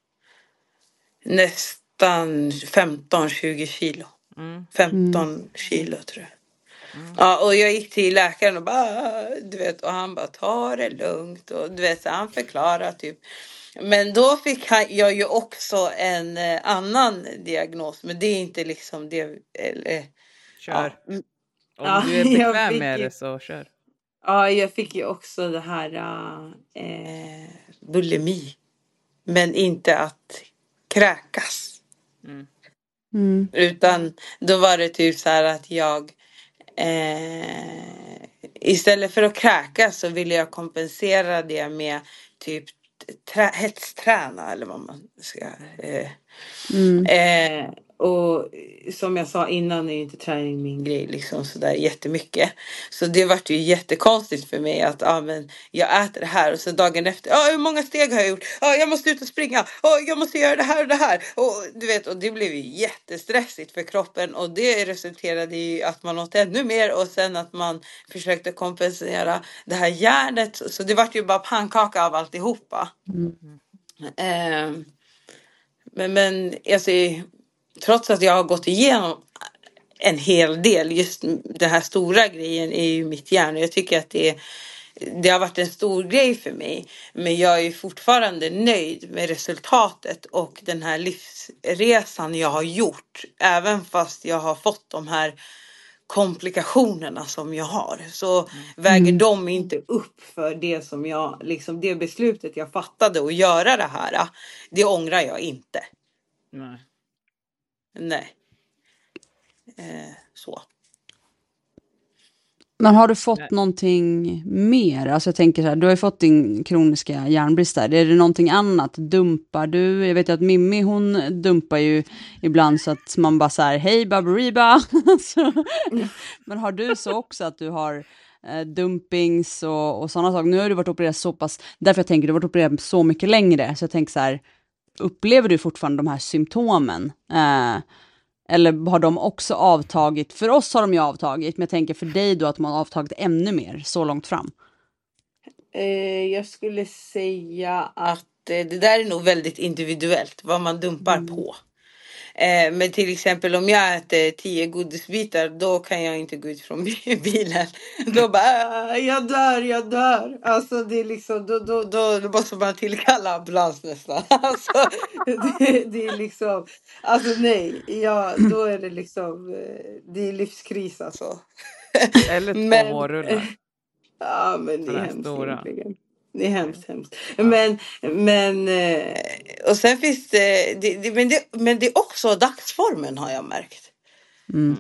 nästan femton tjugo kilo. Mm. femton mm. kilo tror jag. Mm. Ja, och jag gick till läkaren och bara, du vet, och han bara, ta det lugnt. Och du vet, så han förklarar typ. Men då fick jag ju också en eh, annan diagnos. Men det är inte liksom det. Eller, kör. Ja. Om ja, du är bekväm med det så kör. Ja, jag fick ju också det här eh, bulimi. Men inte att kräkas. Mm. Mm. Utan då var det typ så här att jag eh, istället för att kräkas så ville jag kompensera det med typ trä, hetsträna eller vad man ska eh, mm. eh, och som jag sa innan är ju inte träning min grej liksom sådär jättemycket. Så det vart ju jättekonstigt för mig att ah, men jag äter det här och så dagen efter, ah, hur många steg har jag gjort? Ah, jag måste ut och springa, ah, jag måste göra det här och det här. Och du vet, och det blev ju jättestressigt för kroppen och det resulterade i att man åt ännu mer och sen att man försökte kompensera det här järnet. Så det vart ju bara pannkaka av alltihopa. Mm. Eh, men, men alltså trots att jag har gått igenom en hel del, just den här stora grejen är ju mitt hjärna. Jag tycker att det, det har varit en stor grej för mig. Men jag är fortfarande nöjd med resultatet och den här livsresan jag har gjort. Även fast jag har fått de här komplikationerna som jag har. Så mm. väger de inte upp för det som jag, liksom det beslutet jag fattade att göra det här. Det ångrar jag inte. Nej. Nej. Eh, så. Men har du fått Nej. någonting mer? Alltså jag tänker så här, du har ju fått din kroniska järnbrist där. Är det någonting annat? Dumpar du? Jag vet ju att Mimmi, hon dumpar ju ibland så att man bara så här, hej Baberiba. Men har du så också att du har eh, dumpings och, och sådana saker? Nu har du varit opererad så pass, därför jag tänker du har varit opererad så mycket längre. Så jag tänker så här, upplever du fortfarande de här symptomen? Eh, Eller har de också avtagit? För oss har de ju avtagit. Men jag tänker för dig då att man har avtagit ännu mer så långt fram. Eh, jag skulle säga att eh, det där är nog väldigt individuellt. Vad man dumpar mm. på. Eh, men till exempel om jag äter tio godisbitar. Då kan jag inte gå ut från bilen. Då bara, jag dör, jag dör. Alltså det är liksom, då, då, då, då måste man tillkalla ambulans nästan. Alltså det, det är liksom, alltså nej. Ja, då är det liksom, det är livskris alltså. Eller två men, mårrullar. Ja, men det är hemskt stora. egentligen. Det är hemskt, hemskt. Ja. Men, men, och sen finns det, det, det, men det, men det är också dagsformen har jag märkt. Mm.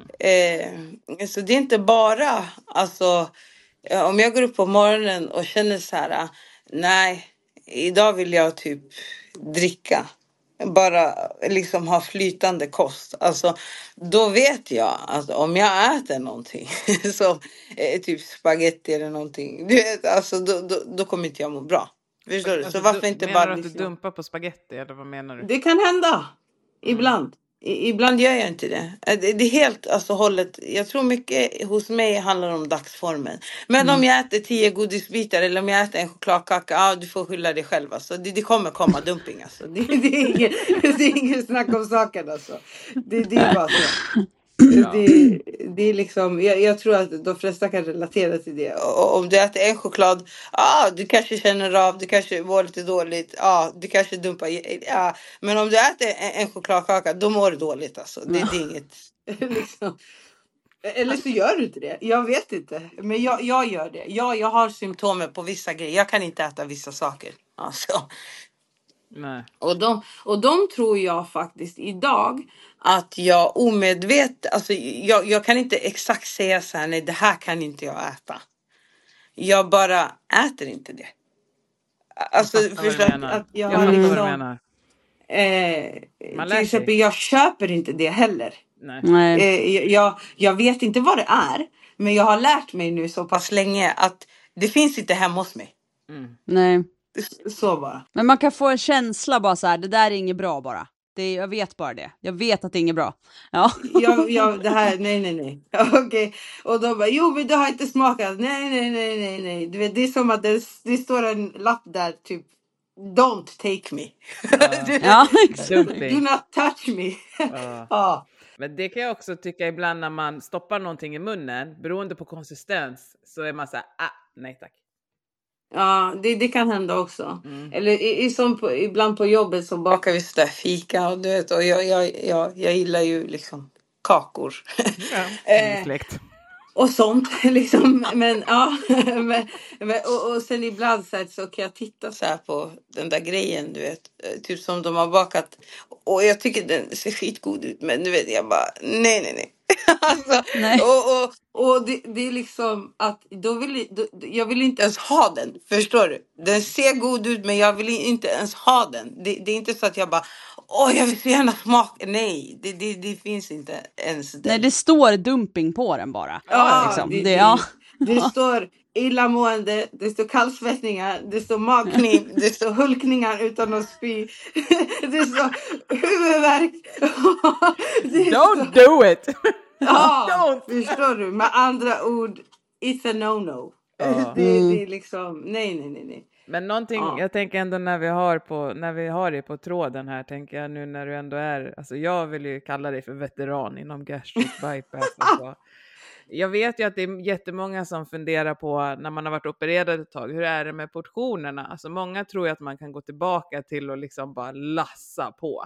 Eh, så det är inte bara, alltså, om jag går upp på morgonen och känner så här, nej, idag vill jag typ dricka. Bara liksom ha flytande kost. Alltså, då vet jag att om jag äter någonting som eh, typ spaghetti eller någonting. Du vet, alltså, då, då, då kommer inte jag må bra. Förstår du? Alltså, så varför du, inte menar bara... du att liksom... du dumpar på spaghetti eller vad menar du? Det kan hända. Ibland. I, ibland gör jag inte det. det. Det är helt alltså hållet. Jag tror mycket hos mig handlar om dagsformen. Men mm. om jag äter tio godisbitar eller om jag äter en chokladkaka, ja, du får skylla dig själv. Alltså. Det, det kommer komma dumping. Alltså. Det, det, är ingen, det är ingen snack om saken. Alltså. Det, det är bara så. Ja. Det, det är liksom, jag, jag tror att de flesta kan relatera till det. Och om du äter en choklad, ah, du kanske känner av, du kanske mår lite dåligt, ah, du kanske dumpar, ah. Men om du äter en, en chokladkaka, då mår du dåligt alltså. Det, det är inget liksom. Eller så gör du inte det. Jag vet inte. Men jag, jag gör det. Jag, jag har symptomer på vissa grejer. Jag kan inte äta vissa saker. Alltså. Nej. Och, de, och de tror jag faktiskt idag att jag omedvetet, alltså jag, jag kan inte exakt säga så här, nej det här kan inte jag äta. Jag bara äter inte det. Alltså förstår att, att jag, jag har liksom, eh, till exempel jag köper inte det heller. Nej. Eh, jag, jag vet inte vad det är, men jag har lärt mig nu så pass länge att det finns inte hemma hos mig. Mm. Nej. Så bara. Men man kan få en känsla bara så här, det där är inget bra bara. Det är, jag vet bara det. Jag vet att det är inget bra. Ja. Jag, jag, det här, nej, nej, nej. Okej. Okay. Och de bara, jo men du har inte smakat. Nej, nej, nej, nej, nej. Du vet, det är som att det, det står en lapp där, typ, don't take me. Ja. Ja, Do not touch me. Ja. Ja. Men det kan jag också tycka ibland när man stoppar någonting i munnen, beroende på konsistens, så är man så här, ah, nej tack. Ja, det, det kan hända också. Mm. Eller i, i, som på, ibland på jobbet så bakar vi sådär fika och du vet, och jag, jag, jag, jag gillar ju liksom kakor. Ja, Eh, släkt. och sånt liksom. Men ja, men, men, och, och sen ibland så, här, så kan jag titta så här på den där grejen, du vet, typ som de har bakat. Och jag tycker den ser skitgod ut, men du vet, jag bara, nej, nej, nej. Alltså, Nej. och och, och det, det är liksom att då vill, då, jag vill inte ens ha den, förstår du? Den ser god ut, men jag vill inte ens ha den. Det, det är inte så att jag bara, åh, jag vill så gärna smaka. Nej, det, det, det finns inte ens den. Nej, det står dumping på den bara. Ja, liksom. det, det, det, ja. det står illamående, det står kallsvettningar, det står magknip, det står hulkningar utan att spy, det står huvudvärk. Det Don't står, do it! ja, Don't! förstår du? Med andra ord, it's a no-no. Ja. Det, Mm. det är liksom, nej, nej, nej, nej. Men någonting, Ja. jag tänker ändå när vi har på, när vi har det på tråden här, tänker jag nu när du ändå är, alltså jag vill ju kalla dig för veteran inom gastric bypass. Alltså. Jag vet ju att det är jättemånga som funderar på när man har varit opererad ett tag, hur är det med portionerna? Alltså många tror ju att man kan gå tillbaka till och liksom bara lassa på.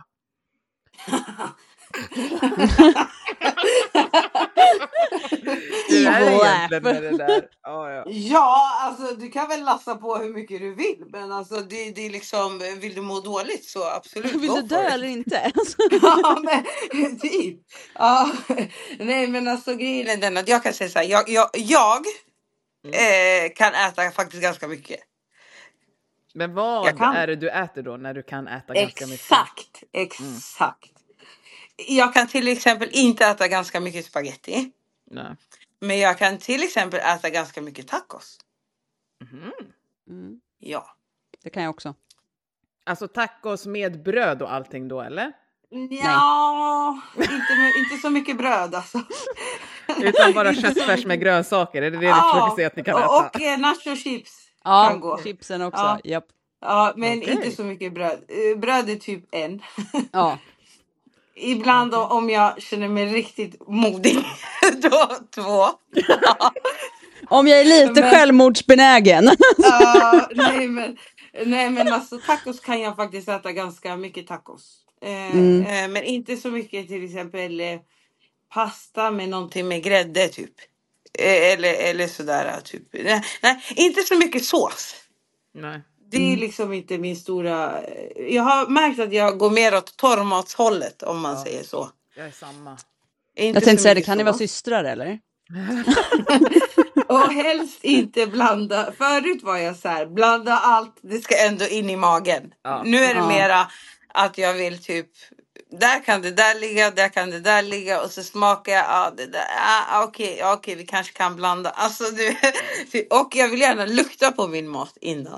Hur är det egentligen med det där? Ja, ja. Ja, alltså du kan väl lassa på hur mycket du vill, men alltså det, det är liksom, vill du må dåligt så absolut. Vill go du for dö it. eller inte? Ja, men typ. Ja, nej, men alltså grejen är den att jag kan säga så här, jag, jag, jag eh, kan äta faktiskt ganska mycket. Men vad Jag kan. är det du äter då när du kan äta ganska mycket? Exakt, exakt. Jag kan till exempel inte äta ganska mycket spaghetti, Nej. men jag kan till exempel äta ganska mycket tacos. Mhm. Mm, Ja. det kan jag också. Alltså tacos med bröd och allting då, eller? Ja, inte, med- inte så mycket bröd alltså. Utan bara köttfärs med grönsaker, är det det du försöker säga att ni kan äta? och, och eh, nacho chips Ja, kan gå. chipsen också. Ja. Japp. Ja, men Okej. inte så mycket bröd. Eh, Bröd är typ en. Ja. Ibland då, om jag känner mig riktigt modig, då två. Om jag är lite Men- självmordsbenägen. Ja, nej, men, nej men alltså tacos kan jag faktiskt äta ganska mycket tacos. Eh, Mm. eh, men inte så mycket till exempel eh, pasta med någonting med grädde typ. Eh, eller, eller sådär typ. Nej, nej, inte så mycket sås. Nej. Det är liksom inte min stora... Jag har märkt att jag går mer åt torrmatshållet om man Ja. säger så. Jag är samma. Inte Jag tänkte så säga det, mycket kan ni vara sås. systrar eller? Och helst inte blanda. Förut var jag så här, blanda allt, det ska ändå in i magen. Ja. Nu är det Ja. mera att jag vill typ, där kan det där ligga, där kan det där ligga och så smakar jag, ja det där, ah, okej, okay, okej, okay, vi kanske kan blanda. Alltså du, och jag vill gärna lukta på min mat innan.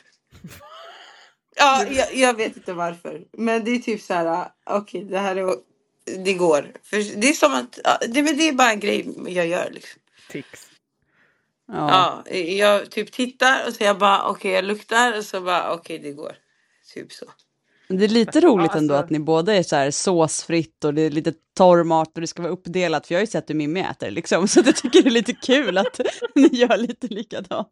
Ja, jag, jag vet inte varför. Men det är typ så här, okej, okay, det här är, det går. För det är som att, ja, det, men det är bara en grej jag gör liksom. Tics. Ja. Ja, jag typ tittar och så jag bara, okej, okay, jag luktar och så bara, okej, okay, det går. Typ så. Men det är lite roligt Ja, ändå alltså- att ni båda är så här såsfritt och det är lite torrmat och det ska vara uppdelat, för jag har ju sett hur Mimmi äter liksom, så jag tycker det är lite kul att ni gör lite likadant.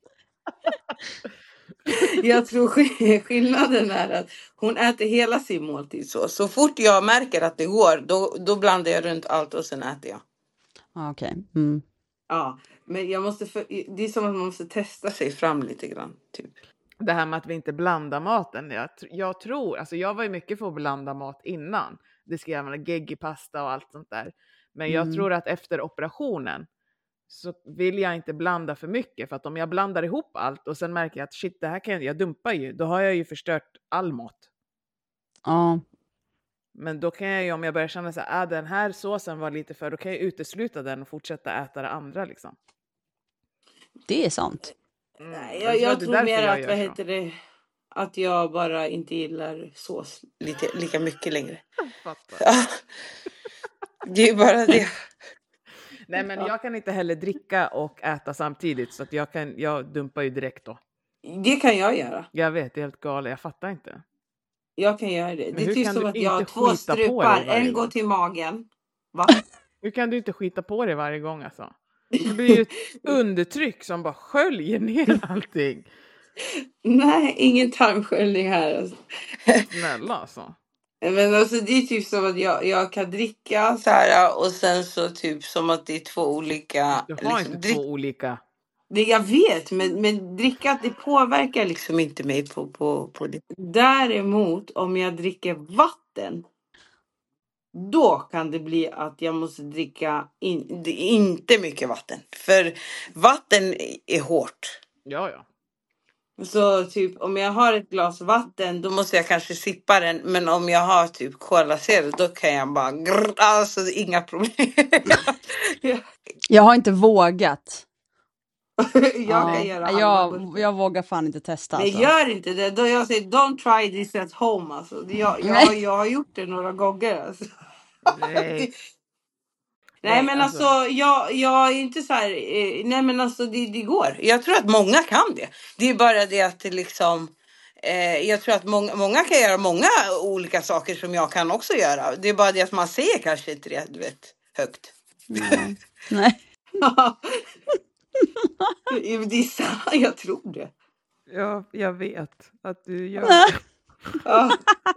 Jag tror sk- skillnaden är att hon äter hela sin måltid så. Så fort jag märker att det går, då, då blandar jag runt allt och sen äter jag. Ja, okej. Mm. Ja, men jag måste, för, det är som att man måste testa sig fram lite grann, typ. Det här med att vi inte blandar maten. Jag, tr- jag tror, alltså jag var ju mycket för att blanda mat innan. Det ska jag använda geggipasta och allt sånt där. Men jag Mm. tror att efter operationen så vill jag inte blanda för mycket. För att om jag blandar ihop allt och sen märker jag att shit, det här kan jag, jag dumpar ju. Då har jag ju förstört all mat. Ja. Men då kan jag ju, om jag börjar känna så här, ah, den här såsen var lite för, då kan jag utesluta den och fortsätta äta det andra liksom. Det är sant. Mm, Nej, jag jag, tror jag att det är tror därför mer jag att, gör vad så. heter det, att jag bara inte gillar sås lite, lika mycket längre. Fattar. Ja. Det är bara det. Nej, men Ja. jag kan inte heller dricka och äta samtidigt, så att jag, kan, jag dumpar ju direkt då. Det kan jag göra. Jag vet, det är helt galet, jag fattar inte. Jag kan göra det. Men Det är hur typ kan som du att jag har inte två skita på dig strupar. varje En går gång? till magen. Va? Hur kan du inte skita på dig varje gång alltså? Det blir ju ett undertryck som bara sköljer ner allting. Nej, ingen tarmsköljning här. Alltså. Snälla alltså. Men alltså det är typ som att jag, jag kan dricka så här och sen så typ som att det är två olika... Du har liksom, inte drick- två olika. Det jag vet, men, men dricka det påverkar liksom inte mig på, på, på det. Däremot om jag dricker vatten, då kan det bli att jag måste dricka in, det är inte mycket vatten. För vatten är hårt. Ja, ja. Så typ om jag har ett glas vatten, då måste jag kanske sippa den. Men om jag har typ Cola Zero, då kan jag bara grr, alltså inga problem. jag Jag har inte vågat. jag Ja, kan göra halva jag, burken. jag vågar fan inte testa Men alltså. gör inte det. Då jag säger don't try this at home. Alltså. Jag, jag, har- jag har gjort det några gånger. Alltså. Nej. Nej men alltså, jag, jag är inte så här. Eh, nej men alltså det, det går. Jag tror att många kan det. Det är bara det att det liksom. Eh, jag tror att många, många kan göra många olika saker som jag kan också göra. Det är bara det att man säger kanske inte det, du vet, högt. Nej. Nej. Det är så, jag tror det. Ja, jag vet att du gör det. Ja.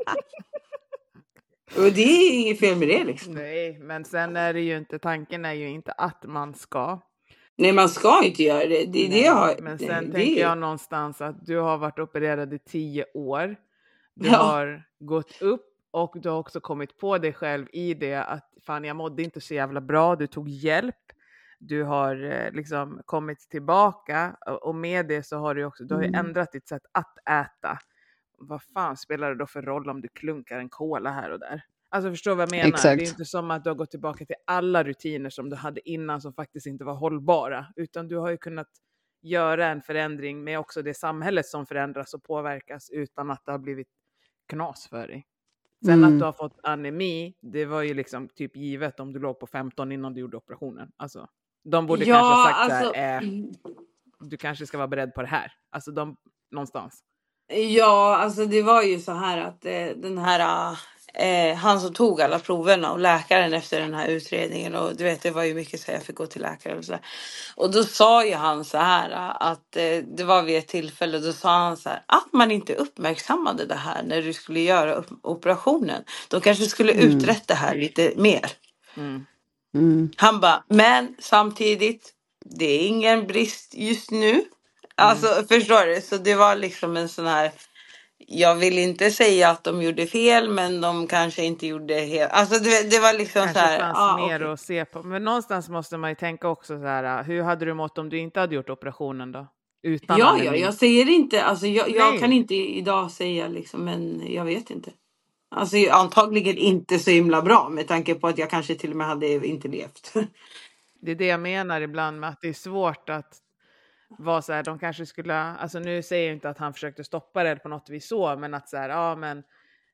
Och det är inget fel med det liksom. Nej, men sen är det ju inte, tanken är ju inte att man ska. Nej, man ska inte göra det. Det är det jag har. Men sen det, tänker det. jag någonstans att du har varit opererad i tio år. Du Ja. har gått upp och du har också kommit på dig själv i det att fan, jag mådde inte så jävla bra. Du tog hjälp. Du har eh, liksom kommit tillbaka och och med det så har du också du har ju Mm. ändrat ditt sätt att äta. Vad fan spelar det då för roll om du klunkar en cola här och där? Alltså förstår vad jag menar? Exakt. Det är inte som att du har gått tillbaka till alla rutiner som du hade innan som faktiskt inte var hållbara. Utan du har ju kunnat göra en förändring med också det samhället som förändras och påverkas utan att det har blivit knas för dig. Sen Mm. att du har fått anemi, det var ju liksom typ givet om du låg på femton innan du gjorde operationen. Alltså, de borde Ja, kanske ha sagt alltså- så här, eh, du kanske ska vara beredd på det här. Alltså de, någonstans. Ja, alltså det var ju så här att eh, den här eh, han som tog alla proverna och läkaren efter den här utredningen och du vet det var ju mycket så här, jag fick gå till läkare och så där. Och då sa ju han så här att eh, det var vid ett tillfälle då sa han så här att man inte uppmärksammade det här när du skulle göra upp- operationen. De kanske skulle Mm. utrett det här lite mer. Mm. Mm. Han bara, men samtidigt, det är ingen brist just nu. Alltså, förstår du? Så det var liksom en sån här, jag vill inte säga att de gjorde fel, men de kanske inte gjorde helt, alltså det, det var liksom Kanske så här. fanns ah, mer okej. att se på. Men någonstans måste man ju tänka också så här, hur hade du mått om du inte hade gjort operationen då? Utan Ja, anemi? ja, jag säger inte, alltså jag, jag Nej. kan inte idag säga liksom, men jag vet inte. Alltså antagligen inte så himla bra med tanke på att jag kanske till och med hade inte levt. Det är det jag menar ibland med att det är svårt att vara så här, de kanske skulle, alltså nu säger jag inte att han försökte stoppa det på något vis så, men att så här, ja men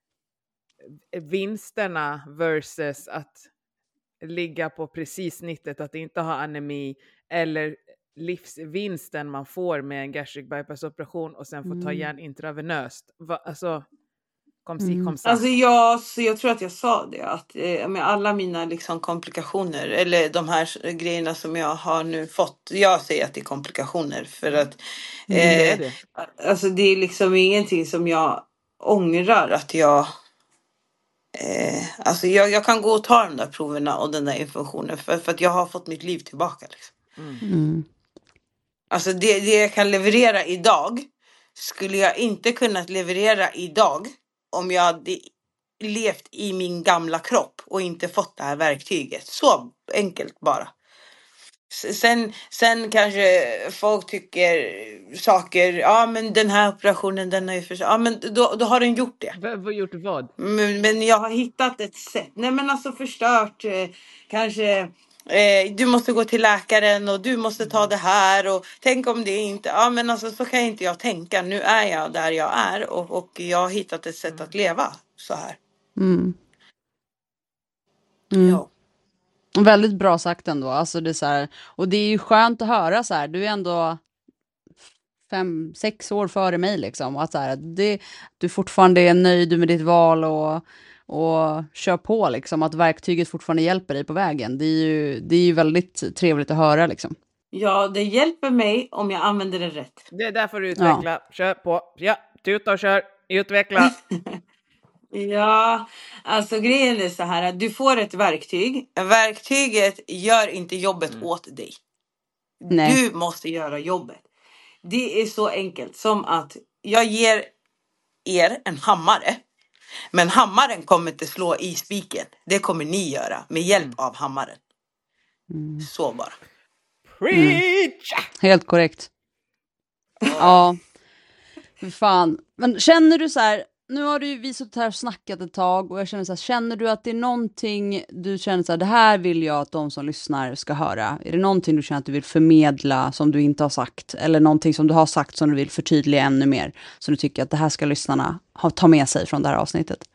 vinsterna versus att ligga på precis snittet, att inte ha anemi eller livsvinsten man får med en gastric bypass operation och sen få ta Mm. igen intravenöst. Va, alltså, kom si, Mm. kom sa. Alltså jag, så jag tror att jag sa det att eh, med alla mina liksom komplikationer eller de här grejerna som jag har nu fått, jag säger att det är komplikationer för att Det är eh, det. alltså det är liksom ingenting som jag ångrar att jag eh, alltså jag, jag kan gå och ta de där proverna och den där informationen för, för att jag har fått mitt liv tillbaka liksom. Mm. Alltså det, det jag kan leverera idag skulle jag inte kunnat leverera idag om jag hade levt i min gamla kropp och inte fått det här verktyget. Så enkelt bara. S- Sen, sen kanske folk tycker saker, ja men den här operationen den har ju för ja men då, då har den gjort det. V- vad gjort vad? Men, men jag har hittat ett sätt. Nej men alltså förstört eh, kanske eh, du måste gå till läkaren och du måste ta det här och tänk om det inte, ja men alltså så kan inte jag tänka, nu är jag där jag är och, och jag har hittat ett sätt att leva så här. Mm. Mm. Ja. Väldigt bra sagt ändå, alltså det är så här, och det är ju skönt att höra så här, du är ändå fem, sex år före mig liksom, och att så här, det, du fortfarande är nöjd med ditt val och, och kör på liksom, att verktyget fortfarande hjälper dig på vägen, det är ju, det är ju väldigt trevligt att höra liksom. Ja, det hjälper mig om jag använder det rätt. Det är därför du utveckla, ja. Kör på, ja, tuta och kör, utveckla. Ja, alltså grejen är så här att du får ett verktyg. Verktyget gör inte jobbet mm. åt dig. Nej. Du måste göra jobbet. Det är så enkelt som att jag ger er en hammare. Men hammaren kommer inte slå i spiken. Det kommer ni göra med hjälp av hammaren. Mm. Så bara. Preach! Mm. Helt korrekt. Ja. För fan. Men känner du så här, nu har du ju vi suttit här och snackat ett tag och jag känner så här, känner du att det är någonting du känner så här, det här vill jag att de som lyssnar ska höra? Är det någonting du känner att du vill förmedla som du inte har sagt? Eller någonting som du har sagt som du vill förtydliga ännu mer? Som du tycker att det här ska lyssnarna ha, ta med sig från det här avsnittet?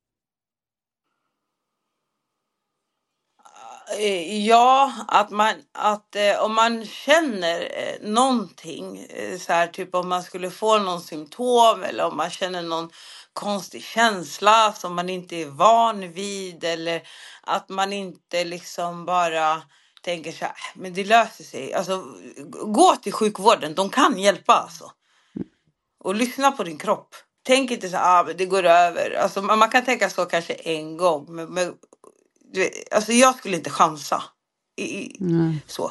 Ja, att man att eh, om man känner eh, någonting eh, så här typ om man skulle få någon symptom eller om man känner någon konstig känsla som man inte är van vid eller att man inte liksom bara tänker så här, men det löser sig. Alltså gå till sjukvården, de kan hjälpa alltså. Och lyssna på din kropp. Tänk inte så här, ah, det går över. Alltså man kan tänka så kanske en gång, men, men du vet, alltså jag skulle inte chansa i, mm. så.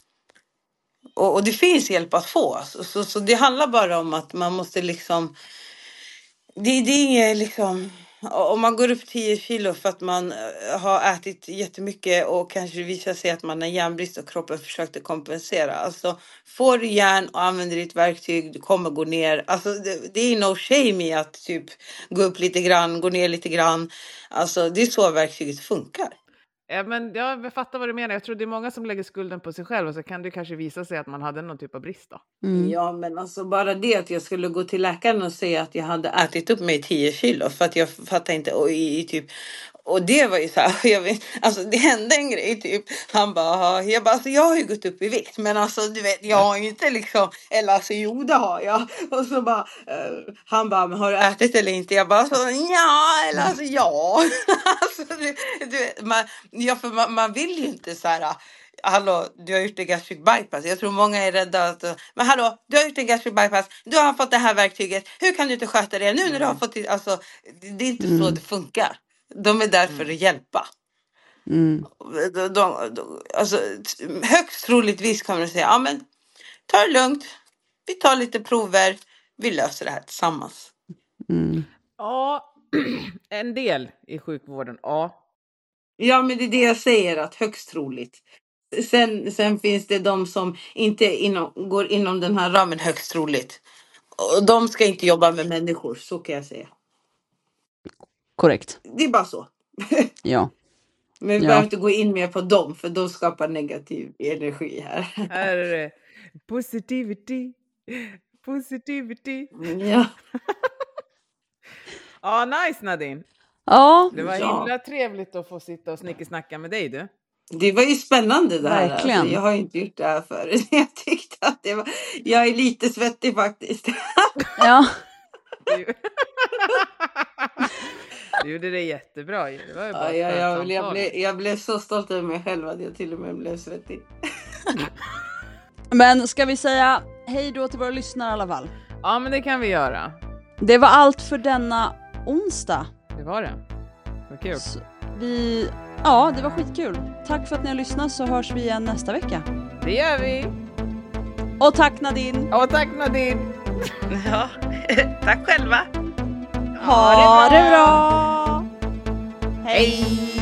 Och, och det finns hjälp att få. Alltså. Så, så det handlar bara om att man måste liksom... Det, det är inget liksom... Om man går upp tio kilo för att man har ätit jättemycket och kanske visar sig att man har järnbrist och kroppen försökte kompensera. Alltså får du järn och använder ditt verktyg, du kommer gå ner. Alltså det, det är no shame i att typ gå upp lite grann, gå ner lite grann. Alltså det är så verktyget funkar. Ja, men jag fattar vad du menar. Jag tror det är många som lägger skulden på sig själv och så kan det kanske visa sig att man hade någon typ av brist då. Mm. Ja, men alltså bara det att jag skulle gå till läkaren och säga att jag hade ätit upp mig tio kilo för att jag fattar inte och i, i typ och det var ju så här, jag vet, alltså det hände en grej typ, han bara, jag bara, alltså jag har ju gått upp i vikt, men alltså du vet, jag har inte liksom, eller alltså jo det har jag, och så bara, uh, han bara, men har du ätit eller inte? Jag bara, så, ja, eller alltså ja, alltså du, du vet, man, ja, för man, man vill ju inte så här, hallå, du har gjort en gastric bypass. Jag tror många är rädda att, men hallå, du har gjort en gastric bypass, du har fått det här verktyget, hur kan du inte sköta det nu när du har fått det? Alltså, det är inte mm. så det funkar. De är där för att hjälpa. Mm. De, de, de, alltså, högst troligtvis kommer de säga, ja men ta det lugnt, vi tar lite prover, vi löser det här tillsammans. Mm. Ja, en del i sjukvården, ja. Ja, men det är det jag säger, att högst troligt. Sen, sen finns det de som inte inom, går inom den här ramen högst troligt. Och de ska inte jobba med människor, så kan jag säga. Korrekt. Det är bara så. Ja. Men vi ja. behöver inte gå in mer på dem, för de skapar negativ energi här. Här är det positivity. Positivity. Ja. Ja, nice Nadine. Ja. Det var ja. himla trevligt att få sitta och snickesnacka med dig, du. Det var ju spännande det här. Verkligen. Alltså, jag har inte gjort det här förut. Jag tyckte att det var... Jag är lite svettig faktiskt. Ja. Du, du gjorde det jättebra. Det var ju bara ja, ja, jag, jag, blev, jag blev så stolt över mig själv att jag till och med blev svettig. Men ska vi säga hej då till våra lyssnare i alla fall? Ja, men det kan vi göra. Det var allt för denna onsdag. Det var det. Vad kul. Så vi... Ja, det var skitkul. Tack för att ni har lyssnat, så hörs vi igen nästa vecka. Det gör vi. Och tack Nadine. Och tack Nadine. Ja, tack själva. Ha, ha det bra. Det bra. Hej.